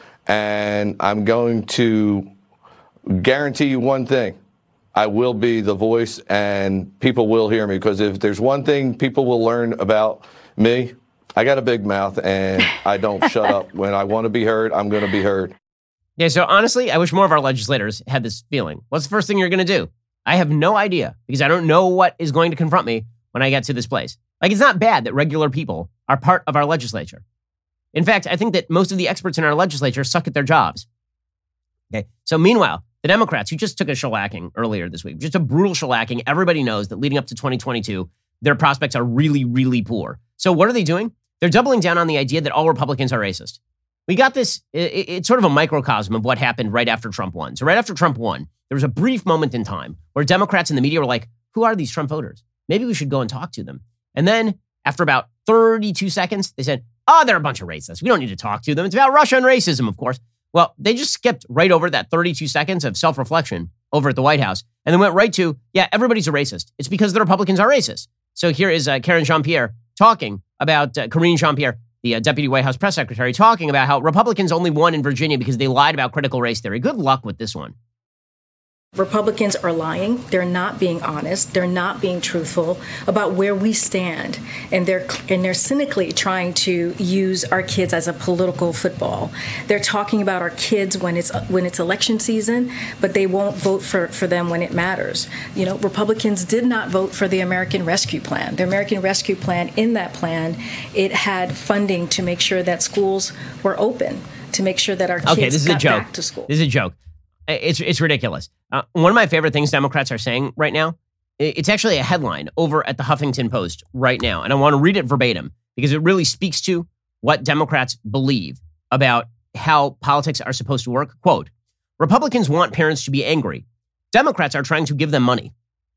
And I'm going to guarantee you one thing. I will be the voice and people will hear me, because if there's one thing people will learn about me, I got a big mouth and I don't shut up. When I want to be heard, I'm going to be heard. Yeah, so honestly, I wish more of our legislators had this feeling. What's the first thing you're going to do? I have no idea, because I don't know what is going to confront me when I get to this place. Like, it's not bad that regular people are part of our legislature. In fact, I think that most of the experts in our legislature suck at their jobs. Okay. So meanwhile, the Democrats, who just took a shellacking earlier this week, just a brutal shellacking, everybody knows that leading up to 2022, their prospects are really, really poor. So what are they doing? They're doubling down on the idea that all Republicans are racist. We got this, it's sort of a microcosm of what happened right after Trump won. So right after Trump won, there was a brief moment in time where Democrats and the media were like, who are these Trump voters? Maybe we should go and talk to them. And then after about 32 seconds, they said, oh, they're a bunch of racists. We don't need to talk to them. It's about Russia and racism, of course. Well, they just skipped right over that 32 seconds of self-reflection over at the White House and then went right to, yeah, everybody's a racist. It's because the Republicans are racist. So here is Karine Jean-Pierre talking about, Karine Jean-Pierre, the Deputy White House Press Secretary, talking about how Republicans only won in Virginia because they lied about critical race theory. Good luck with this one. Republicans are lying. They're not being honest. They're not being truthful about where we stand. And they're cynically trying to use our kids as a political football. They're talking about our kids when it's election season, but they won't vote for them when it matters. You know, Republicans did not vote for the American Rescue Plan. The American Rescue Plan, in that plan, it had funding to make sure that schools were open, to make sure that our kids got back to school. This is a joke. It's ridiculous. One of my favorite things Democrats are saying right now, it's actually a headline over at the Huffington Post right now. And I want to read it verbatim because it really speaks to what Democrats believe about how politics are supposed to work. Quote, Republicans want parents to be angry. Democrats are trying to give them money.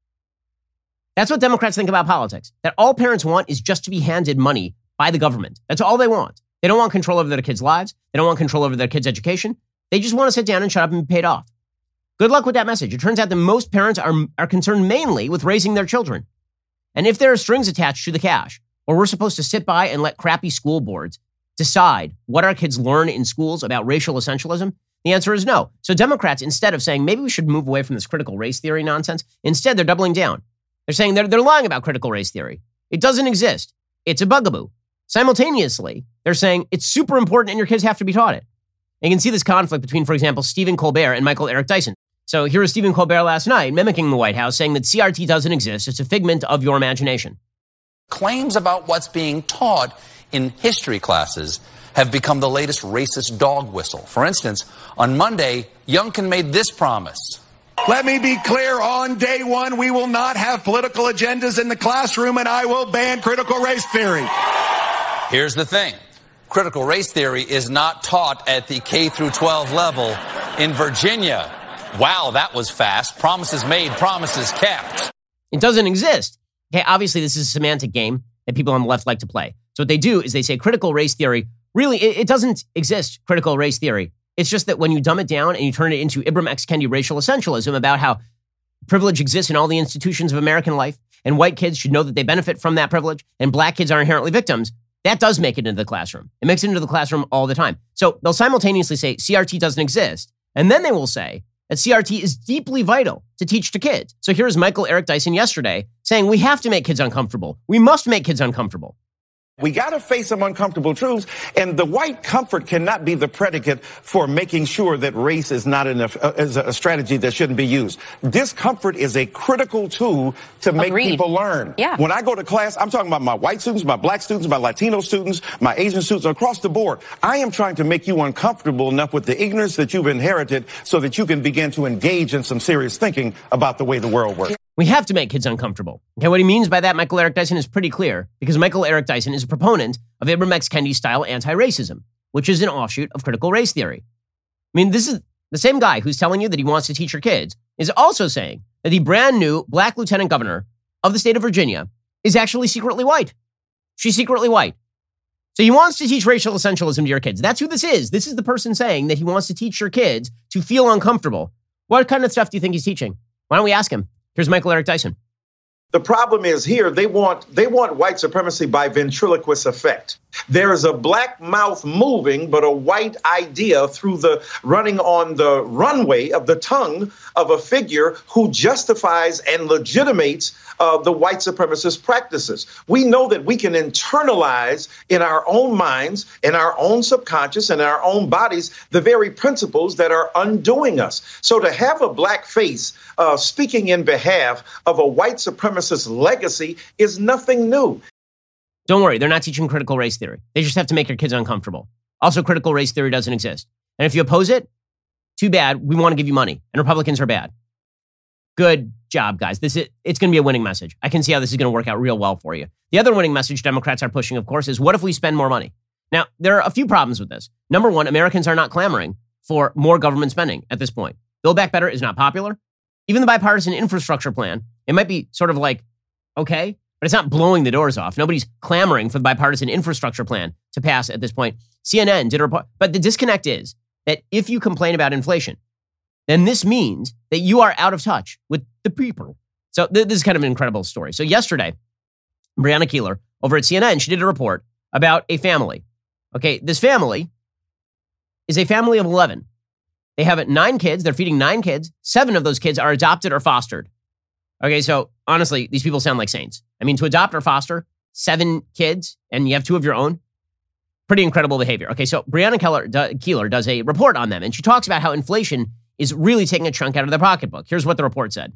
That's what Democrats think about politics, that all parents want is just to be handed money by the government. That's all they want. They don't want control over their kids' lives. They don't want control over their kids' education. They just want to sit down and shut up and be paid off. Good luck with that message. It turns out that most parents are concerned mainly with raising their children. And if there are strings attached to the cash, or we're supposed to sit by and let crappy school boards decide what our kids learn in schools about racial essentialism, the answer is no. So Democrats, instead of saying maybe we should move away from this critical race theory nonsense, instead they're doubling down. They're saying they're lying about critical race theory. It doesn't exist. It's a bugaboo. Simultaneously, they're saying it's super important and your kids have to be taught it. And you can see this conflict between, for example, Stephen Colbert and Michael Eric Dyson. So here was Stephen Colbert last night mimicking the White House, saying that CRT doesn't exist. It's a figment of your imagination. Claims about what's being taught in history classes have become the latest racist dog whistle. For instance, on Monday, Youngkin made this promise. Let me be clear, on day one, we will not have political agendas in the classroom, and I will ban critical race theory. Here's the thing. Critical race theory is not taught at the K through 12 level in Virginia. Wow, that was fast. Promises made, promises kept. It doesn't exist. Okay, obviously this is a semantic game that people on the left like to play. So what they do is they say critical race theory, really, it doesn't exist, critical race theory. It's just that when you dumb it down and you turn it into Ibram X. Kendi racial essentialism about how privilege exists in all the institutions of American life and white kids should know that they benefit from that privilege and black kids are inherently victims, that does make it into the classroom. It makes it into the classroom all the time. So they'll simultaneously say CRT doesn't exist, and then they will say that CRT is deeply vital to teach to kids. So here's Michael Eric Dyson yesterday saying we have to make kids uncomfortable. We must make kids uncomfortable. We got to face some uncomfortable truths, and the white comfort cannot be the predicate for making sure that race is not is a strategy that shouldn't be used. Discomfort is a critical tool to make people learn. Yeah. When I go to class, I'm talking about my white students, my black students, my Latino students, my Asian students across the board. I am trying to make you uncomfortable enough with the ignorance that you've inherited so that you can begin to engage in some serious thinking about the way the world works. We have to make kids uncomfortable. Okay, what he means by that, Michael Eric Dyson, is pretty clear, because Michael Eric Dyson is a proponent of Ibram X. Kendi-style anti-racism, which is an offshoot of critical race theory. I mean, this is the same guy who's telling you that he wants to teach your kids, is also saying that the brand new black lieutenant governor of the state of Virginia is actually secretly white. She's secretly white. So he wants to teach racial essentialism to your kids. That's who this is. This is the person saying that he wants to teach your kids to feel uncomfortable. What kind of stuff do you think he's teaching? Why don't we ask him? Here's Michael Eric Dyson. The problem is here, they want white supremacy by ventriloquist effect. There is a black mouth moving, but a white idea through the running on the runway of the tongue of a figure who justifies and legitimates the white supremacist practices. We know that we can internalize in our own minds, in our own subconscious, and in our own bodies, the very principles that are undoing us. So to have a black face speaking in behalf of a white supremacist legacy is nothing new. Don't worry, they're not teaching critical race theory. They just have to make your kids uncomfortable. Also, critical race theory doesn't exist. And if you oppose it, too bad, we want to give you money. And Republicans are bad. Good job, guys. It's going to be a winning message. I can see how this is going to work out real well for you. The other winning message Democrats are pushing, of course, is what if we spend more money? Now, there are a few problems with this. Number one, Americans are not clamoring for more government spending at this point. Build Back Better is not popular. Even the bipartisan infrastructure plan, it might be sort of like, okay, but it's not blowing the doors off. Nobody's clamoring for the bipartisan infrastructure plan to pass at this point. CNN did a report. But the disconnect is that if you complain about inflation, then this means that you are out of touch with the people. So this is kind of an incredible story. So yesterday, Brianna Keilar over at CNN, she did a report about a family. Okay, this family is a family of 11. They have 9 kids. They're feeding 9 kids. 7 of those kids are adopted or fostered. Okay, so honestly, these people sound like saints. I mean, to adopt or foster 7 kids and you have 2 of your own, pretty incredible behavior. Okay, so Brianna Keilar does a report on them, and she talks about how inflation is really taking a chunk out of their pocketbook. Here's what the report said.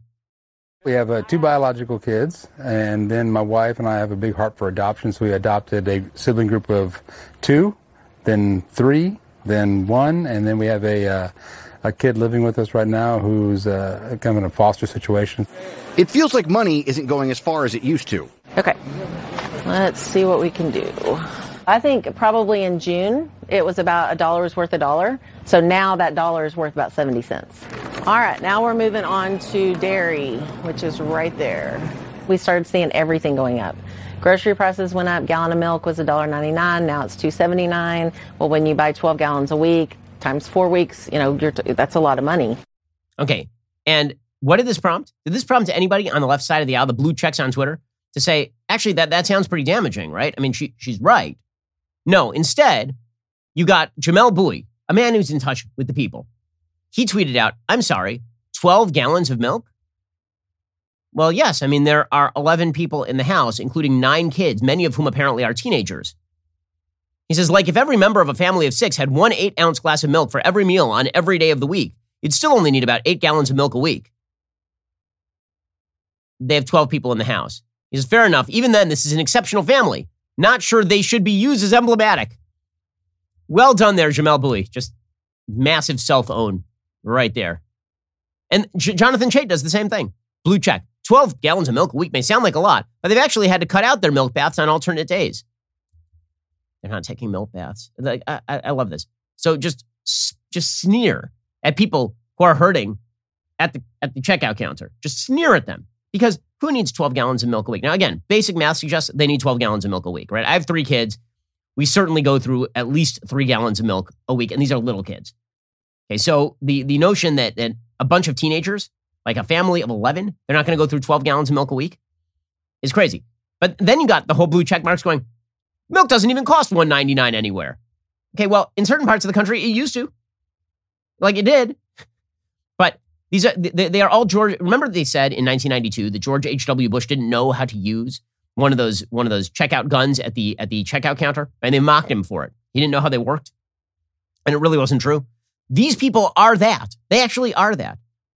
We have 2 biological kids, and then my wife and I have a big heart for adoption, so we adopted a sibling group of 2, then 3, then 1, and then we have a kid living with us right now who's kind of in a foster situation. It feels like money isn't going as far as it used to. Okay, let's see what we can do. I think probably in June, it was about $1 was worth $1. So now that $1 is worth about 70 cents. All right, now we're moving on to dairy, which is right there. We started seeing everything going up. Grocery prices went up. Gallon of milk was $1.99. Now it's $2.79. Well, when you buy 12 gallons a week times 4 weeks, that's a lot of money. Okay, and what did this prompt? Did this prompt anybody on the left side of the aisle, the blue checks on Twitter, to say, actually, that sounds pretty damaging, right? I mean, she's right. No, instead, you got Jamel Bouie, a man who's in touch with the people. He tweeted out, I'm sorry, 12 gallons of milk? Well, yes. I mean, there are 11 people in the house, including 9 kids, many of whom apparently are teenagers. He says, like, if every member of a family of 6 had 1 8-ounce glass of milk for every meal on every day of the week, you'd still only need about 8 gallons of milk a week. They have 12 people in the house. He says, fair enough. Even then, this is an exceptional family. Not sure they should be used as emblematic. Well done there, Jamel Bouie. Just massive self-own right there. And Jonathan Chait does the same thing. Blue check. 12 gallons of milk a week may sound like a lot, but they've actually had to cut out their milk baths on alternate days. They're not taking milk baths. I love this. So just sneer at people who are hurting at the checkout counter. Just sneer at them. Because who needs 12 gallons of milk a week? Now, again, basic math suggests they need 12 gallons of milk a week, right? I have 3 kids. We certainly go through at least 3 gallons of milk a week, and these are little kids. Okay, so the notion that a bunch of teenagers, like a family of 11, they're not going to go through 12 gallons of milk a week is crazy. But then you got the whole blue check marks going, milk doesn't even cost $1.99 anywhere. Okay, well, in certain parts of the country, it used to. Like it did. But they are all George. Remember they said in 1992 that George H.W. Bush didn't know how to use one of those checkout guns at the checkout counter, and they mocked him for it. He didn't know how they worked, and it really wasn't true. These people are that. They actually are that.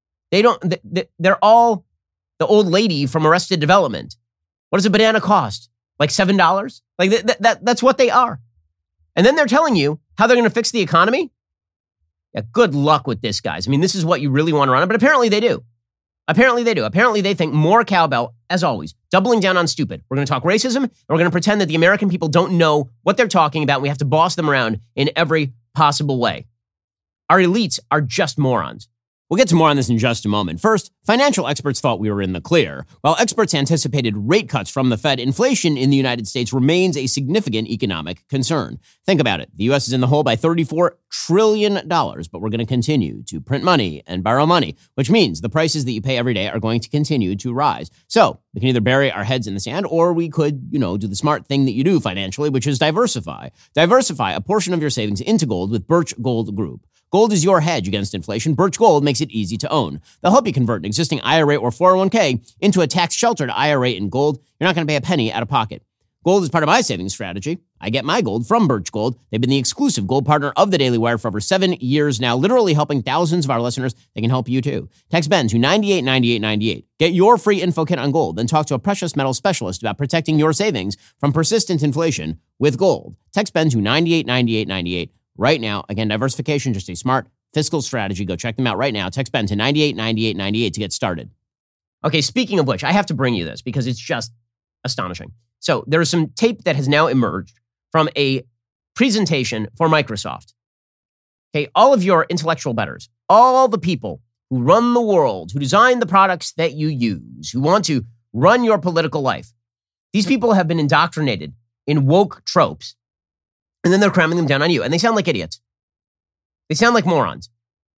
They're all the old lady from Arrested Development. What does a banana cost? Like $7? Like that's what they are. And then they're telling you how they're going to fix the economy. Yeah, good luck with this, guys. I mean, this is what you really want to run on, but apparently they do. Apparently they think more cowbell, as always, doubling down on stupid. We're going to talk racism, and we're going to pretend that the American people don't know what they're talking about, and we have to boss them around in every possible way. Our elites are just morons. We'll get to more on this in just a moment. First, financial experts thought we were in the clear. While experts anticipated rate cuts from the Fed, inflation in the United States remains a significant economic concern. Think about it. The U.S. is in the hole by $34 trillion, but we're going to continue to print money and borrow money, which means the prices that you pay every day are going to continue to rise. So we can either bury our heads in the sand, or we could, do the smart thing that you do financially, which is diversify. Diversify a portion of your savings into gold with Birch Gold Group. Gold is your hedge against inflation. Birch Gold makes it easy to own. They'll help you convert an existing IRA or 401k into a tax-sheltered IRA in gold. You're not going to pay a penny out of pocket. Gold is part of my savings strategy. I get my gold from Birch Gold. They've been the exclusive gold partner of the Daily Wire for over 7 years now, literally helping thousands of our listeners. They can help you too. Text Ben to 989898. Get your free info kit on gold, then talk to a precious metal specialist about protecting your savings from persistent inflation with gold. Text Ben to 989898. Right now. Again, diversification, just a smart fiscal strategy. Go check them out right now. Text Ben to 989898 to get started. Okay, speaking of which, I have to bring you this because it's just astonishing. So there is some tape that has now emerged from a presentation for Microsoft. Okay, all of your intellectual betters, all the people who run the world, who design the products that you use, who want to run your political life, these people have been indoctrinated in woke tropes. And then they're cramming them down on you. And they sound like idiots. They sound like morons.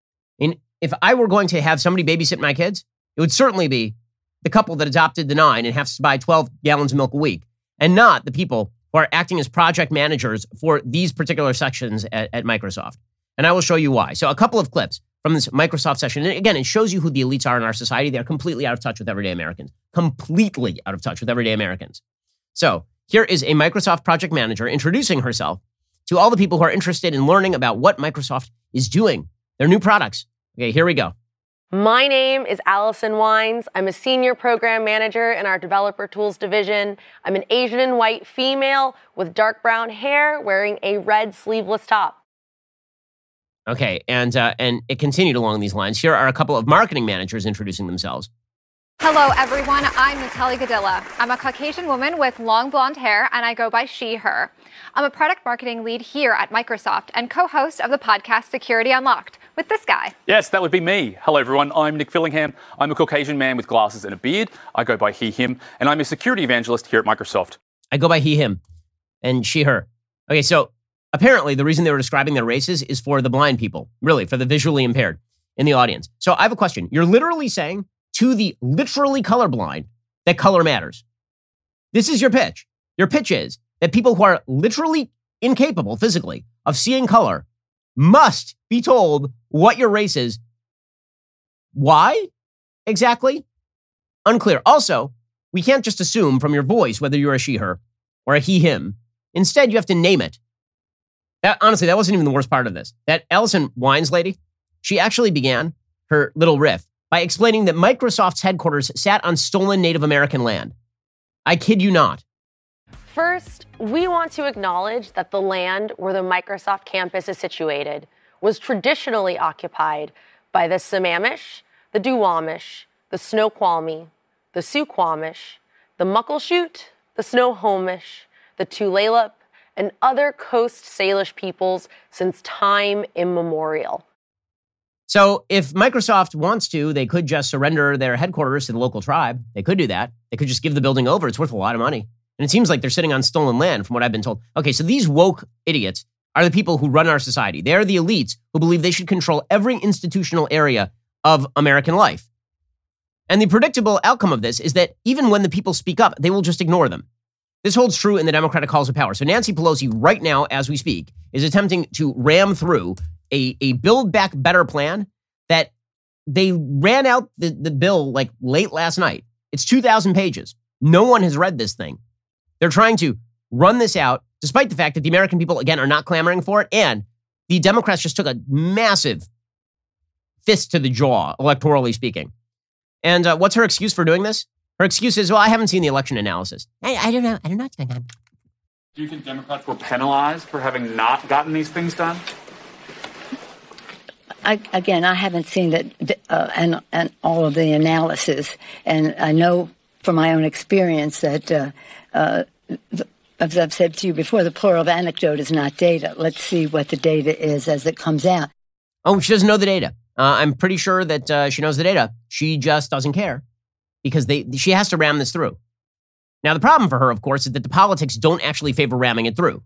And if I were going to have somebody babysit my kids, it would certainly be the couple that adopted the 9 and has to buy 12 gallons of milk a week, and not the people who are acting as project managers for these particular sections at Microsoft. And I will show you why. So a couple of clips from this Microsoft session. And again, it shows you who the elites are in our society. They're completely out of touch with everyday Americans. Completely out of touch with everyday Americans. So here is a Microsoft project manager introducing herself to all the people who are interested in learning about what Microsoft is doing, their new products. Okay, here we go. My name is Allison Wines. I'm a senior program manager in our developer tools division. I'm an Asian and white female with dark brown hair wearing a red sleeveless top. Okay, and it continued along these lines. Here are a couple of marketing managers introducing themselves. Hello, everyone. I'm Natalie Gadilla. I'm a Caucasian woman with long blonde hair, and I go by she, her. I'm a product marketing lead here at Microsoft and co-host of the podcast Security Unlocked with this guy. Yes, that would be me. Hello, everyone. I'm Nick Fillingham. I'm a Caucasian man with glasses and a beard. I go by he, him, and I'm a security evangelist here at Microsoft. I go by he, him, and she, her. Okay, so apparently the reason they were describing their races is for the blind people, really, for the visually impaired in the audience. So I have a question. You're literally saying to the literally colorblind that color matters. This is your pitch. Your pitch is that people who are literally incapable physically of seeing color must be told what your race is. Why exactly? Unclear. Also, we can't just assume from your voice whether you're a she, her or a he, him. Instead, you have to name it. Honestly, that wasn't even the worst part of this. That Allison Wines lady, she actually began her little riff by explaining that Microsoft's headquarters sat on stolen Native American land. I kid you not. First, we want to acknowledge that the land where the Microsoft campus is situated was traditionally occupied by the Sammamish, the Duwamish, the Snoqualmie, the Suquamish, the Muckleshoot, the Snohomish, the Tulalip, and other Coast Salish peoples since time immemorial. So if Microsoft wants to, they could just surrender their headquarters to the local tribe. They could do that. They could just give the building over. It's worth a lot of money. And it seems like they're sitting on stolen land from what I've been told. Okay, so these woke idiots are the people who run our society. They are the elites who believe they should control every institutional area of American life. And the predictable outcome of this is that even when the people speak up, they will just ignore them. This holds true in the Democratic halls of power. So Nancy Pelosi, right now, as we speak, is attempting to ram through a Build Back Better plan that they ran out the bill like late last night. It's 2,000 pages. No one has read this thing. They're trying to run this out, despite the fact that the American people, again, are not clamoring for it. And the Democrats just took a massive fist to the jaw, electorally speaking. And what's her excuse for doing this? Her excuse is, well, I haven't seen the election analysis. I don't know. I don't know what's going on. Do you think Democrats were penalized for having not gotten these things done? I haven't seen that and all of the analysis, and I know from my own experience that, as I've said to you before, the plural of anecdote is not data. Let's see what the data is as it comes out. Oh, she doesn't know the data. I'm pretty sure that she knows the data. She just doesn't care because she has to ram this through. Now, the problem for her, of course, is that the politics don't actually favor ramming it through.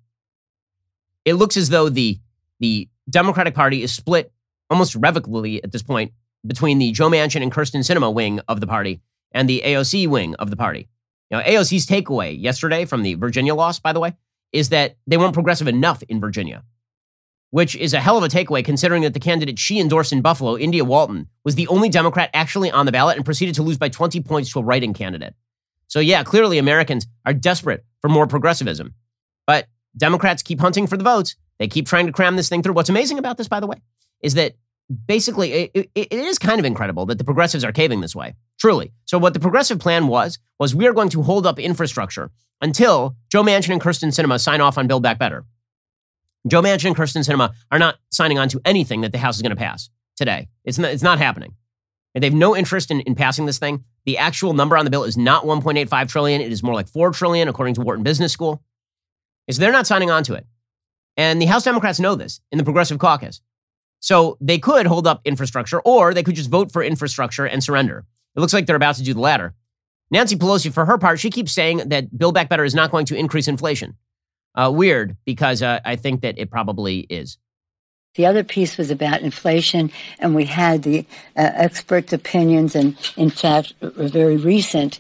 It looks as though the Democratic Party is split almost irrevocably at this point between the Joe Manchin and Kyrsten Sinema wing of the party and the AOC wing of the party. Now, AOC's takeaway yesterday from the Virginia loss, by the way, is that they weren't progressive enough in Virginia, which is a hell of a takeaway considering that the candidate she endorsed in Buffalo, India Walton, was the only Democrat actually on the ballot and proceeded to lose by 20 points to a write-in candidate. So yeah, clearly Americans are desperate for more progressivism. But Democrats keep hunting for the votes. They keep trying to cram this thing through. What's amazing about this, by the way, is that basically it is kind of incredible that the progressives are caving this way. Truly. So what the progressive plan was we are going to hold up infrastructure until Joe Manchin and Kyrsten Sinema sign off on Build Back Better. Joe Manchin and Kyrsten Sinema are not signing on to anything that the House is going to pass today. It's not happening. And they have no interest in passing this thing. The actual number on the bill is not $1.85 trillion. It is more like $4 trillion, according to Wharton Business School. So they're not signing on to it. And the House Democrats know this in the Progressive Caucus. So they could hold up infrastructure, or they could just vote for infrastructure and surrender. It looks like they're about to do the latter. Nancy Pelosi, for her part, she keeps saying that Build Back Better is not going to increase inflation. Weird, because I think that it probably is. The other piece was about inflation, and we had the experts' opinions, and in fact, very recent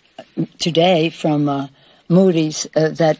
today from Moody's that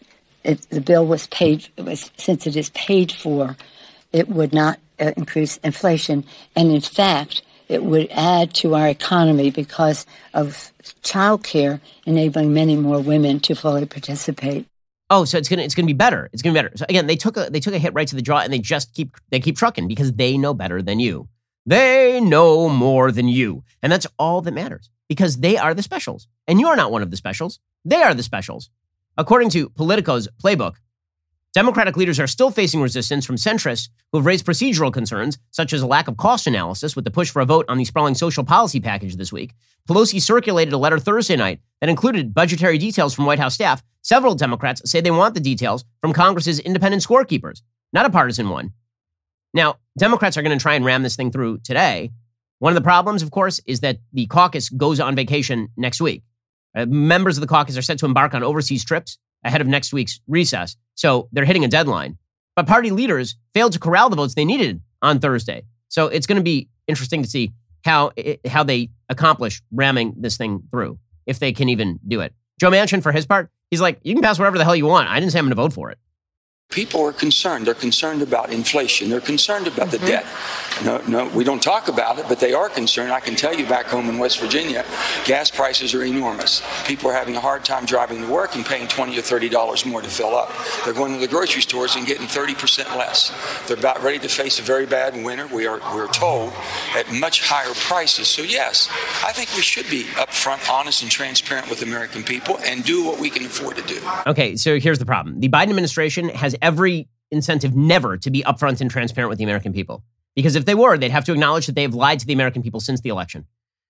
the bill was paid, since it is paid for, it would not increase inflation, and in fact, it would add to our economy because of childcare, enabling many more women to fully participate. Oh, so it's gonna be better. It's gonna be better. So again, they took a hit right to the jaw, and they keep trucking because they know better than you. They know more than you, and that's all that matters because they are the specials, and you're not one of the specials. They are the specials. According to Politico's playbook, Democratic leaders are still facing resistance from centrists who have raised procedural concerns, such as a lack of cost analysis with the push for a vote on the sprawling social policy package this week. Pelosi circulated a letter Thursday night that included budgetary details from White House staff. Several Democrats say they want the details from Congress's independent scorekeepers, not a partisan one. Now, Democrats are going to try and ram this thing through today. One of the problems, of course, is that the caucus goes on vacation next week. Members of the caucus are set to embark on overseas trips ahead of next week's recess, so they're hitting a deadline. But party leaders failed to corral the votes they needed on Thursday. So it's going to be interesting to see how they accomplish ramming this thing through, if they can even do it. Joe Manchin, for his part, he's like, you can pass whatever the hell you want. I didn't say I'm going to vote for it. People are concerned. They're concerned about inflation. They're concerned about the debt. No, we don't talk about it, but they are concerned. I can tell you back home in West Virginia, gas prices are enormous. People are having a hard time driving to work and paying $20 or $30 more to fill up. They're going to the grocery stores and getting 30% less. They're about ready to face a very bad winter. We're told at much higher prices. So yes, I think we should be upfront, honest, and transparent with American people and do what we can afford to do. Okay, so here's the problem. The Biden administration has every incentive never to be upfront and transparent with the American people. Because if they were, they'd have to acknowledge that they have lied to the American people since the election.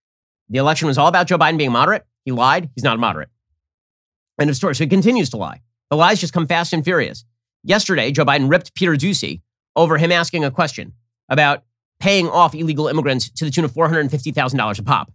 The election was all about Joe Biden being moderate. He lied. He's not moderate. End of story. So he continues to lie. The lies just come fast and furious. Yesterday, Joe Biden ripped Peter Doocy over him asking a question about paying off illegal immigrants to the tune of $450,000 a pop.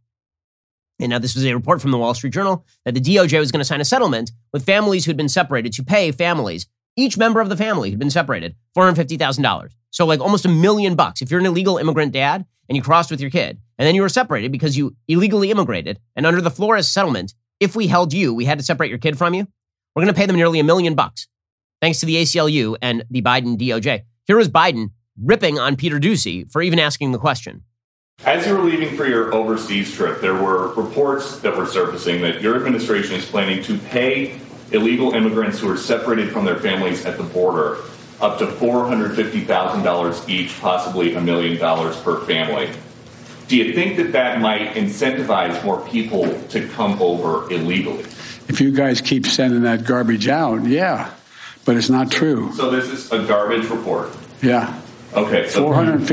And now this was a report from the Wall Street Journal that the DOJ was going to sign a settlement with families who had been separated to pay families. Each member of the family had been separated, $450,000. So like almost $1 million. If you're an illegal immigrant dad and you crossed with your kid, and then you were separated because you illegally immigrated, and under the Flores settlement, if we held you, we had to separate your kid from you, we're going to pay them nearly $1 million, thanks to the ACLU and the Biden DOJ. Here was Biden ripping on Peter Doocy for even asking the question. As you were leaving for your overseas trip, there were reports that were surfacing that your administration is planning to pay illegal immigrants who are separated from their families at the border up to $450,000 each, possibly $1 million per family. Do you think that might incentivize more people to come over illegally? If you guys keep sending that garbage out, yeah, but it's not true. So this is a garbage report? Yeah. Okay. So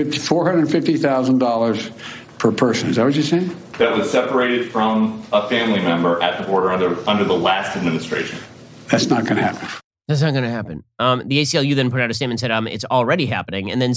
$450,000 per person. Is that what you're saying? That was separated from a family member at the border under the last administration. That's not going to happen. That's not going to happen. The ACLU then put out a statement and said it's already happening. And then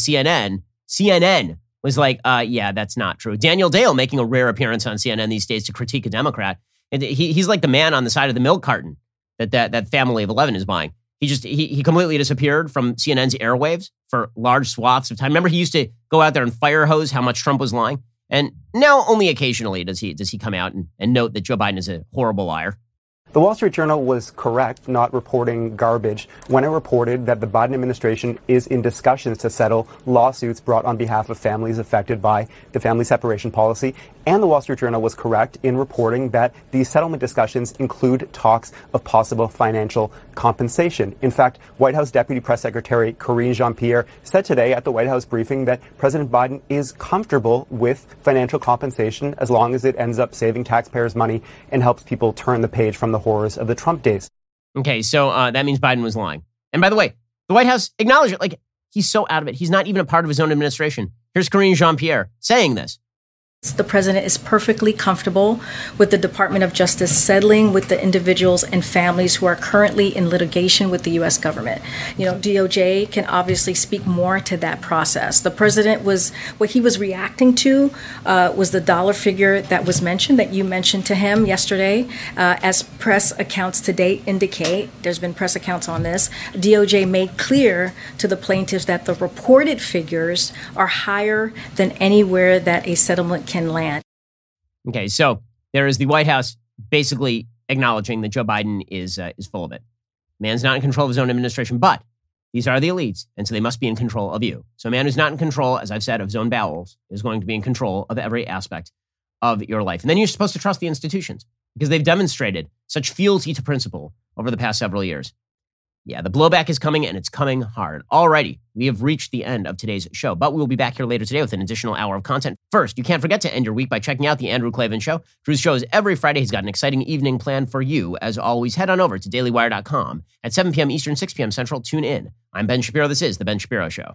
CNN was like, yeah, that's not true. Daniel Dale making a rare appearance on CNN these days to critique a Democrat. And he's like the man on the side of the milk carton that family of 11 is buying. He completely disappeared from CNN's airwaves for large swaths of time. Remember, he used to go out there and fire hose how much Trump was lying. And now only occasionally does he come out and note that Joe Biden is a horrible liar. The Wall Street Journal was correct not reporting garbage when it reported that the Biden administration is in discussions to settle lawsuits brought on behalf of families affected by the family separation policy. And the Wall Street Journal was correct in reporting that these settlement discussions include talks of possible financial compensation. In fact, White House Deputy Press Secretary Karine Jean-Pierre said today at the White House briefing that President Biden is comfortable with financial compensation as long as it ends up saving taxpayers' money and helps people turn the page from the horrors of the Trump days. Okay, so that means Biden was lying. And by the way, the White House acknowledged it. Like, he's so out of it. He's not even a part of his own administration. Here's Karine Jean-Pierre saying this. The president is perfectly comfortable with the Department of Justice settling with the individuals and families who are currently in litigation with the U.S. government. You know, DOJ can obviously speak more to that process. The president what he was reacting to was the dollar figure that was mentioned, that you mentioned to him yesterday. As press accounts to date indicate, there's been press accounts on this, DOJ made clear to the plaintiffs that the reported figures are higher than anywhere that a settlement can land. Okay, so there is the White House basically acknowledging that Joe Biden is full of it. Man's not in control of his own administration, but these are the elites, and so they must be in control of you. So a man who's not in control, as I've said, of his own bowels is going to be in control of every aspect of your life. And then you're supposed to trust the institutions because they've demonstrated such fealty to principle over the past several years. Yeah, the blowback is coming, and it's coming hard. Alrighty, we have reached the end of today's show, but we will be back here later today with an additional hour of content. First, you can't forget to end your week by checking out The Andrew Klavan Show. Drew's show is every Friday. He's got an exciting evening planned for you. As always, head on over to dailywire.com at 7 p.m. Eastern, 6 p.m. Central. Tune in. I'm Ben Shapiro. This is The Ben Shapiro Show.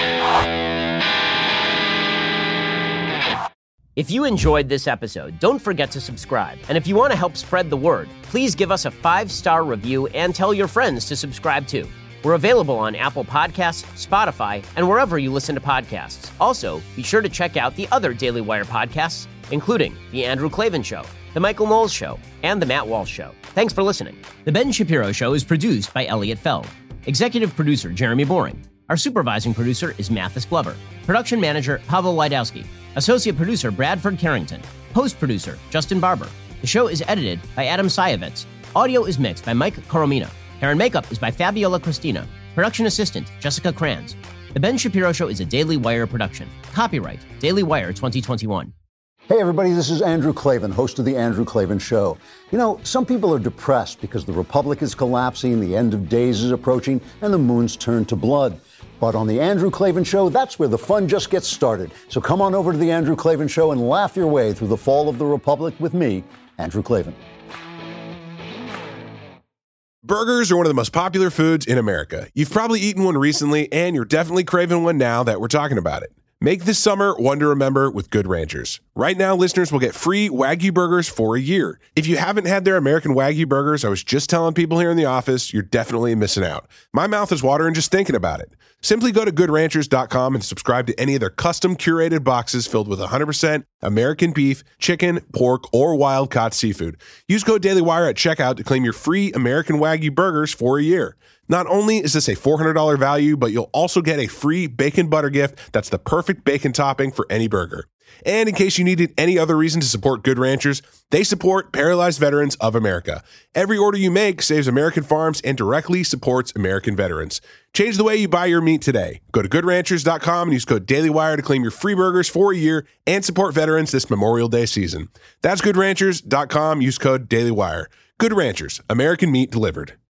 If you enjoyed this episode, don't forget to subscribe. And if you want to help spread the word, please give us a 5-star review and tell your friends to subscribe too. We're available on Apple Podcasts, Spotify, and wherever you listen to podcasts. Also, be sure to check out the other Daily Wire podcasts, including The Andrew Klavan Show, The Michael Knowles Show, and The Matt Walsh Show. Thanks for listening. The Ben Shapiro Show is produced by Elliot Feld. Executive producer, Jeremy Boring. Our supervising producer is Mathis Glover. Production manager, Pavel Wydowski. Associate producer, Bradford Carrington. Post-producer, Justin Barber. The show is edited by Adam Sayevitz. Audio is mixed by Mike Coromina. Hair and makeup is by Fabiola Cristina. Production assistant, Jessica Kranz. The Ben Shapiro Show is a Daily Wire production. Copyright, Daily Wire 2021. Hey everybody, this is Andrew Klavan, host of The Andrew Klavan Show. You know, some people are depressed because the Republic is collapsing, the end of days is approaching, and the moon's turned to blood. But on The Andrew Klavan Show, that's where the fun just gets started. So come on over to The Andrew Klavan Show and laugh your way through the fall of the Republic with me, Andrew Klavan. Burgers are one of the most popular foods in America. You've probably eaten one recently, and you're definitely craving one now that we're talking about it. Make this summer one to remember with Good Ranchers. Right now, listeners will get free Wagyu burgers for a year. If you haven't had their American Wagyu burgers, I was just telling people here in the office, you're definitely missing out. My mouth is watering just thinking about it. Simply go to goodranchers.com and subscribe to any of their custom curated boxes filled with 100% American beef, chicken, pork, or wild-caught seafood. Use code DailyWire at checkout to claim your free American Wagyu burgers for a year. Not only is this a $400 value, but you'll also get a free bacon butter gift that's the perfect bacon topping for any burger. And in case you needed any other reason to support Good Ranchers, they support Paralyzed Veterans of America. Every order you make saves American farms and directly supports American veterans. Change the way you buy your meat today. Go to goodranchers.com and use code DailyWire to claim your free burgers for a year and support veterans this Memorial Day season. That's goodranchers.com. Use code DailyWire. Good Ranchers, American meat delivered.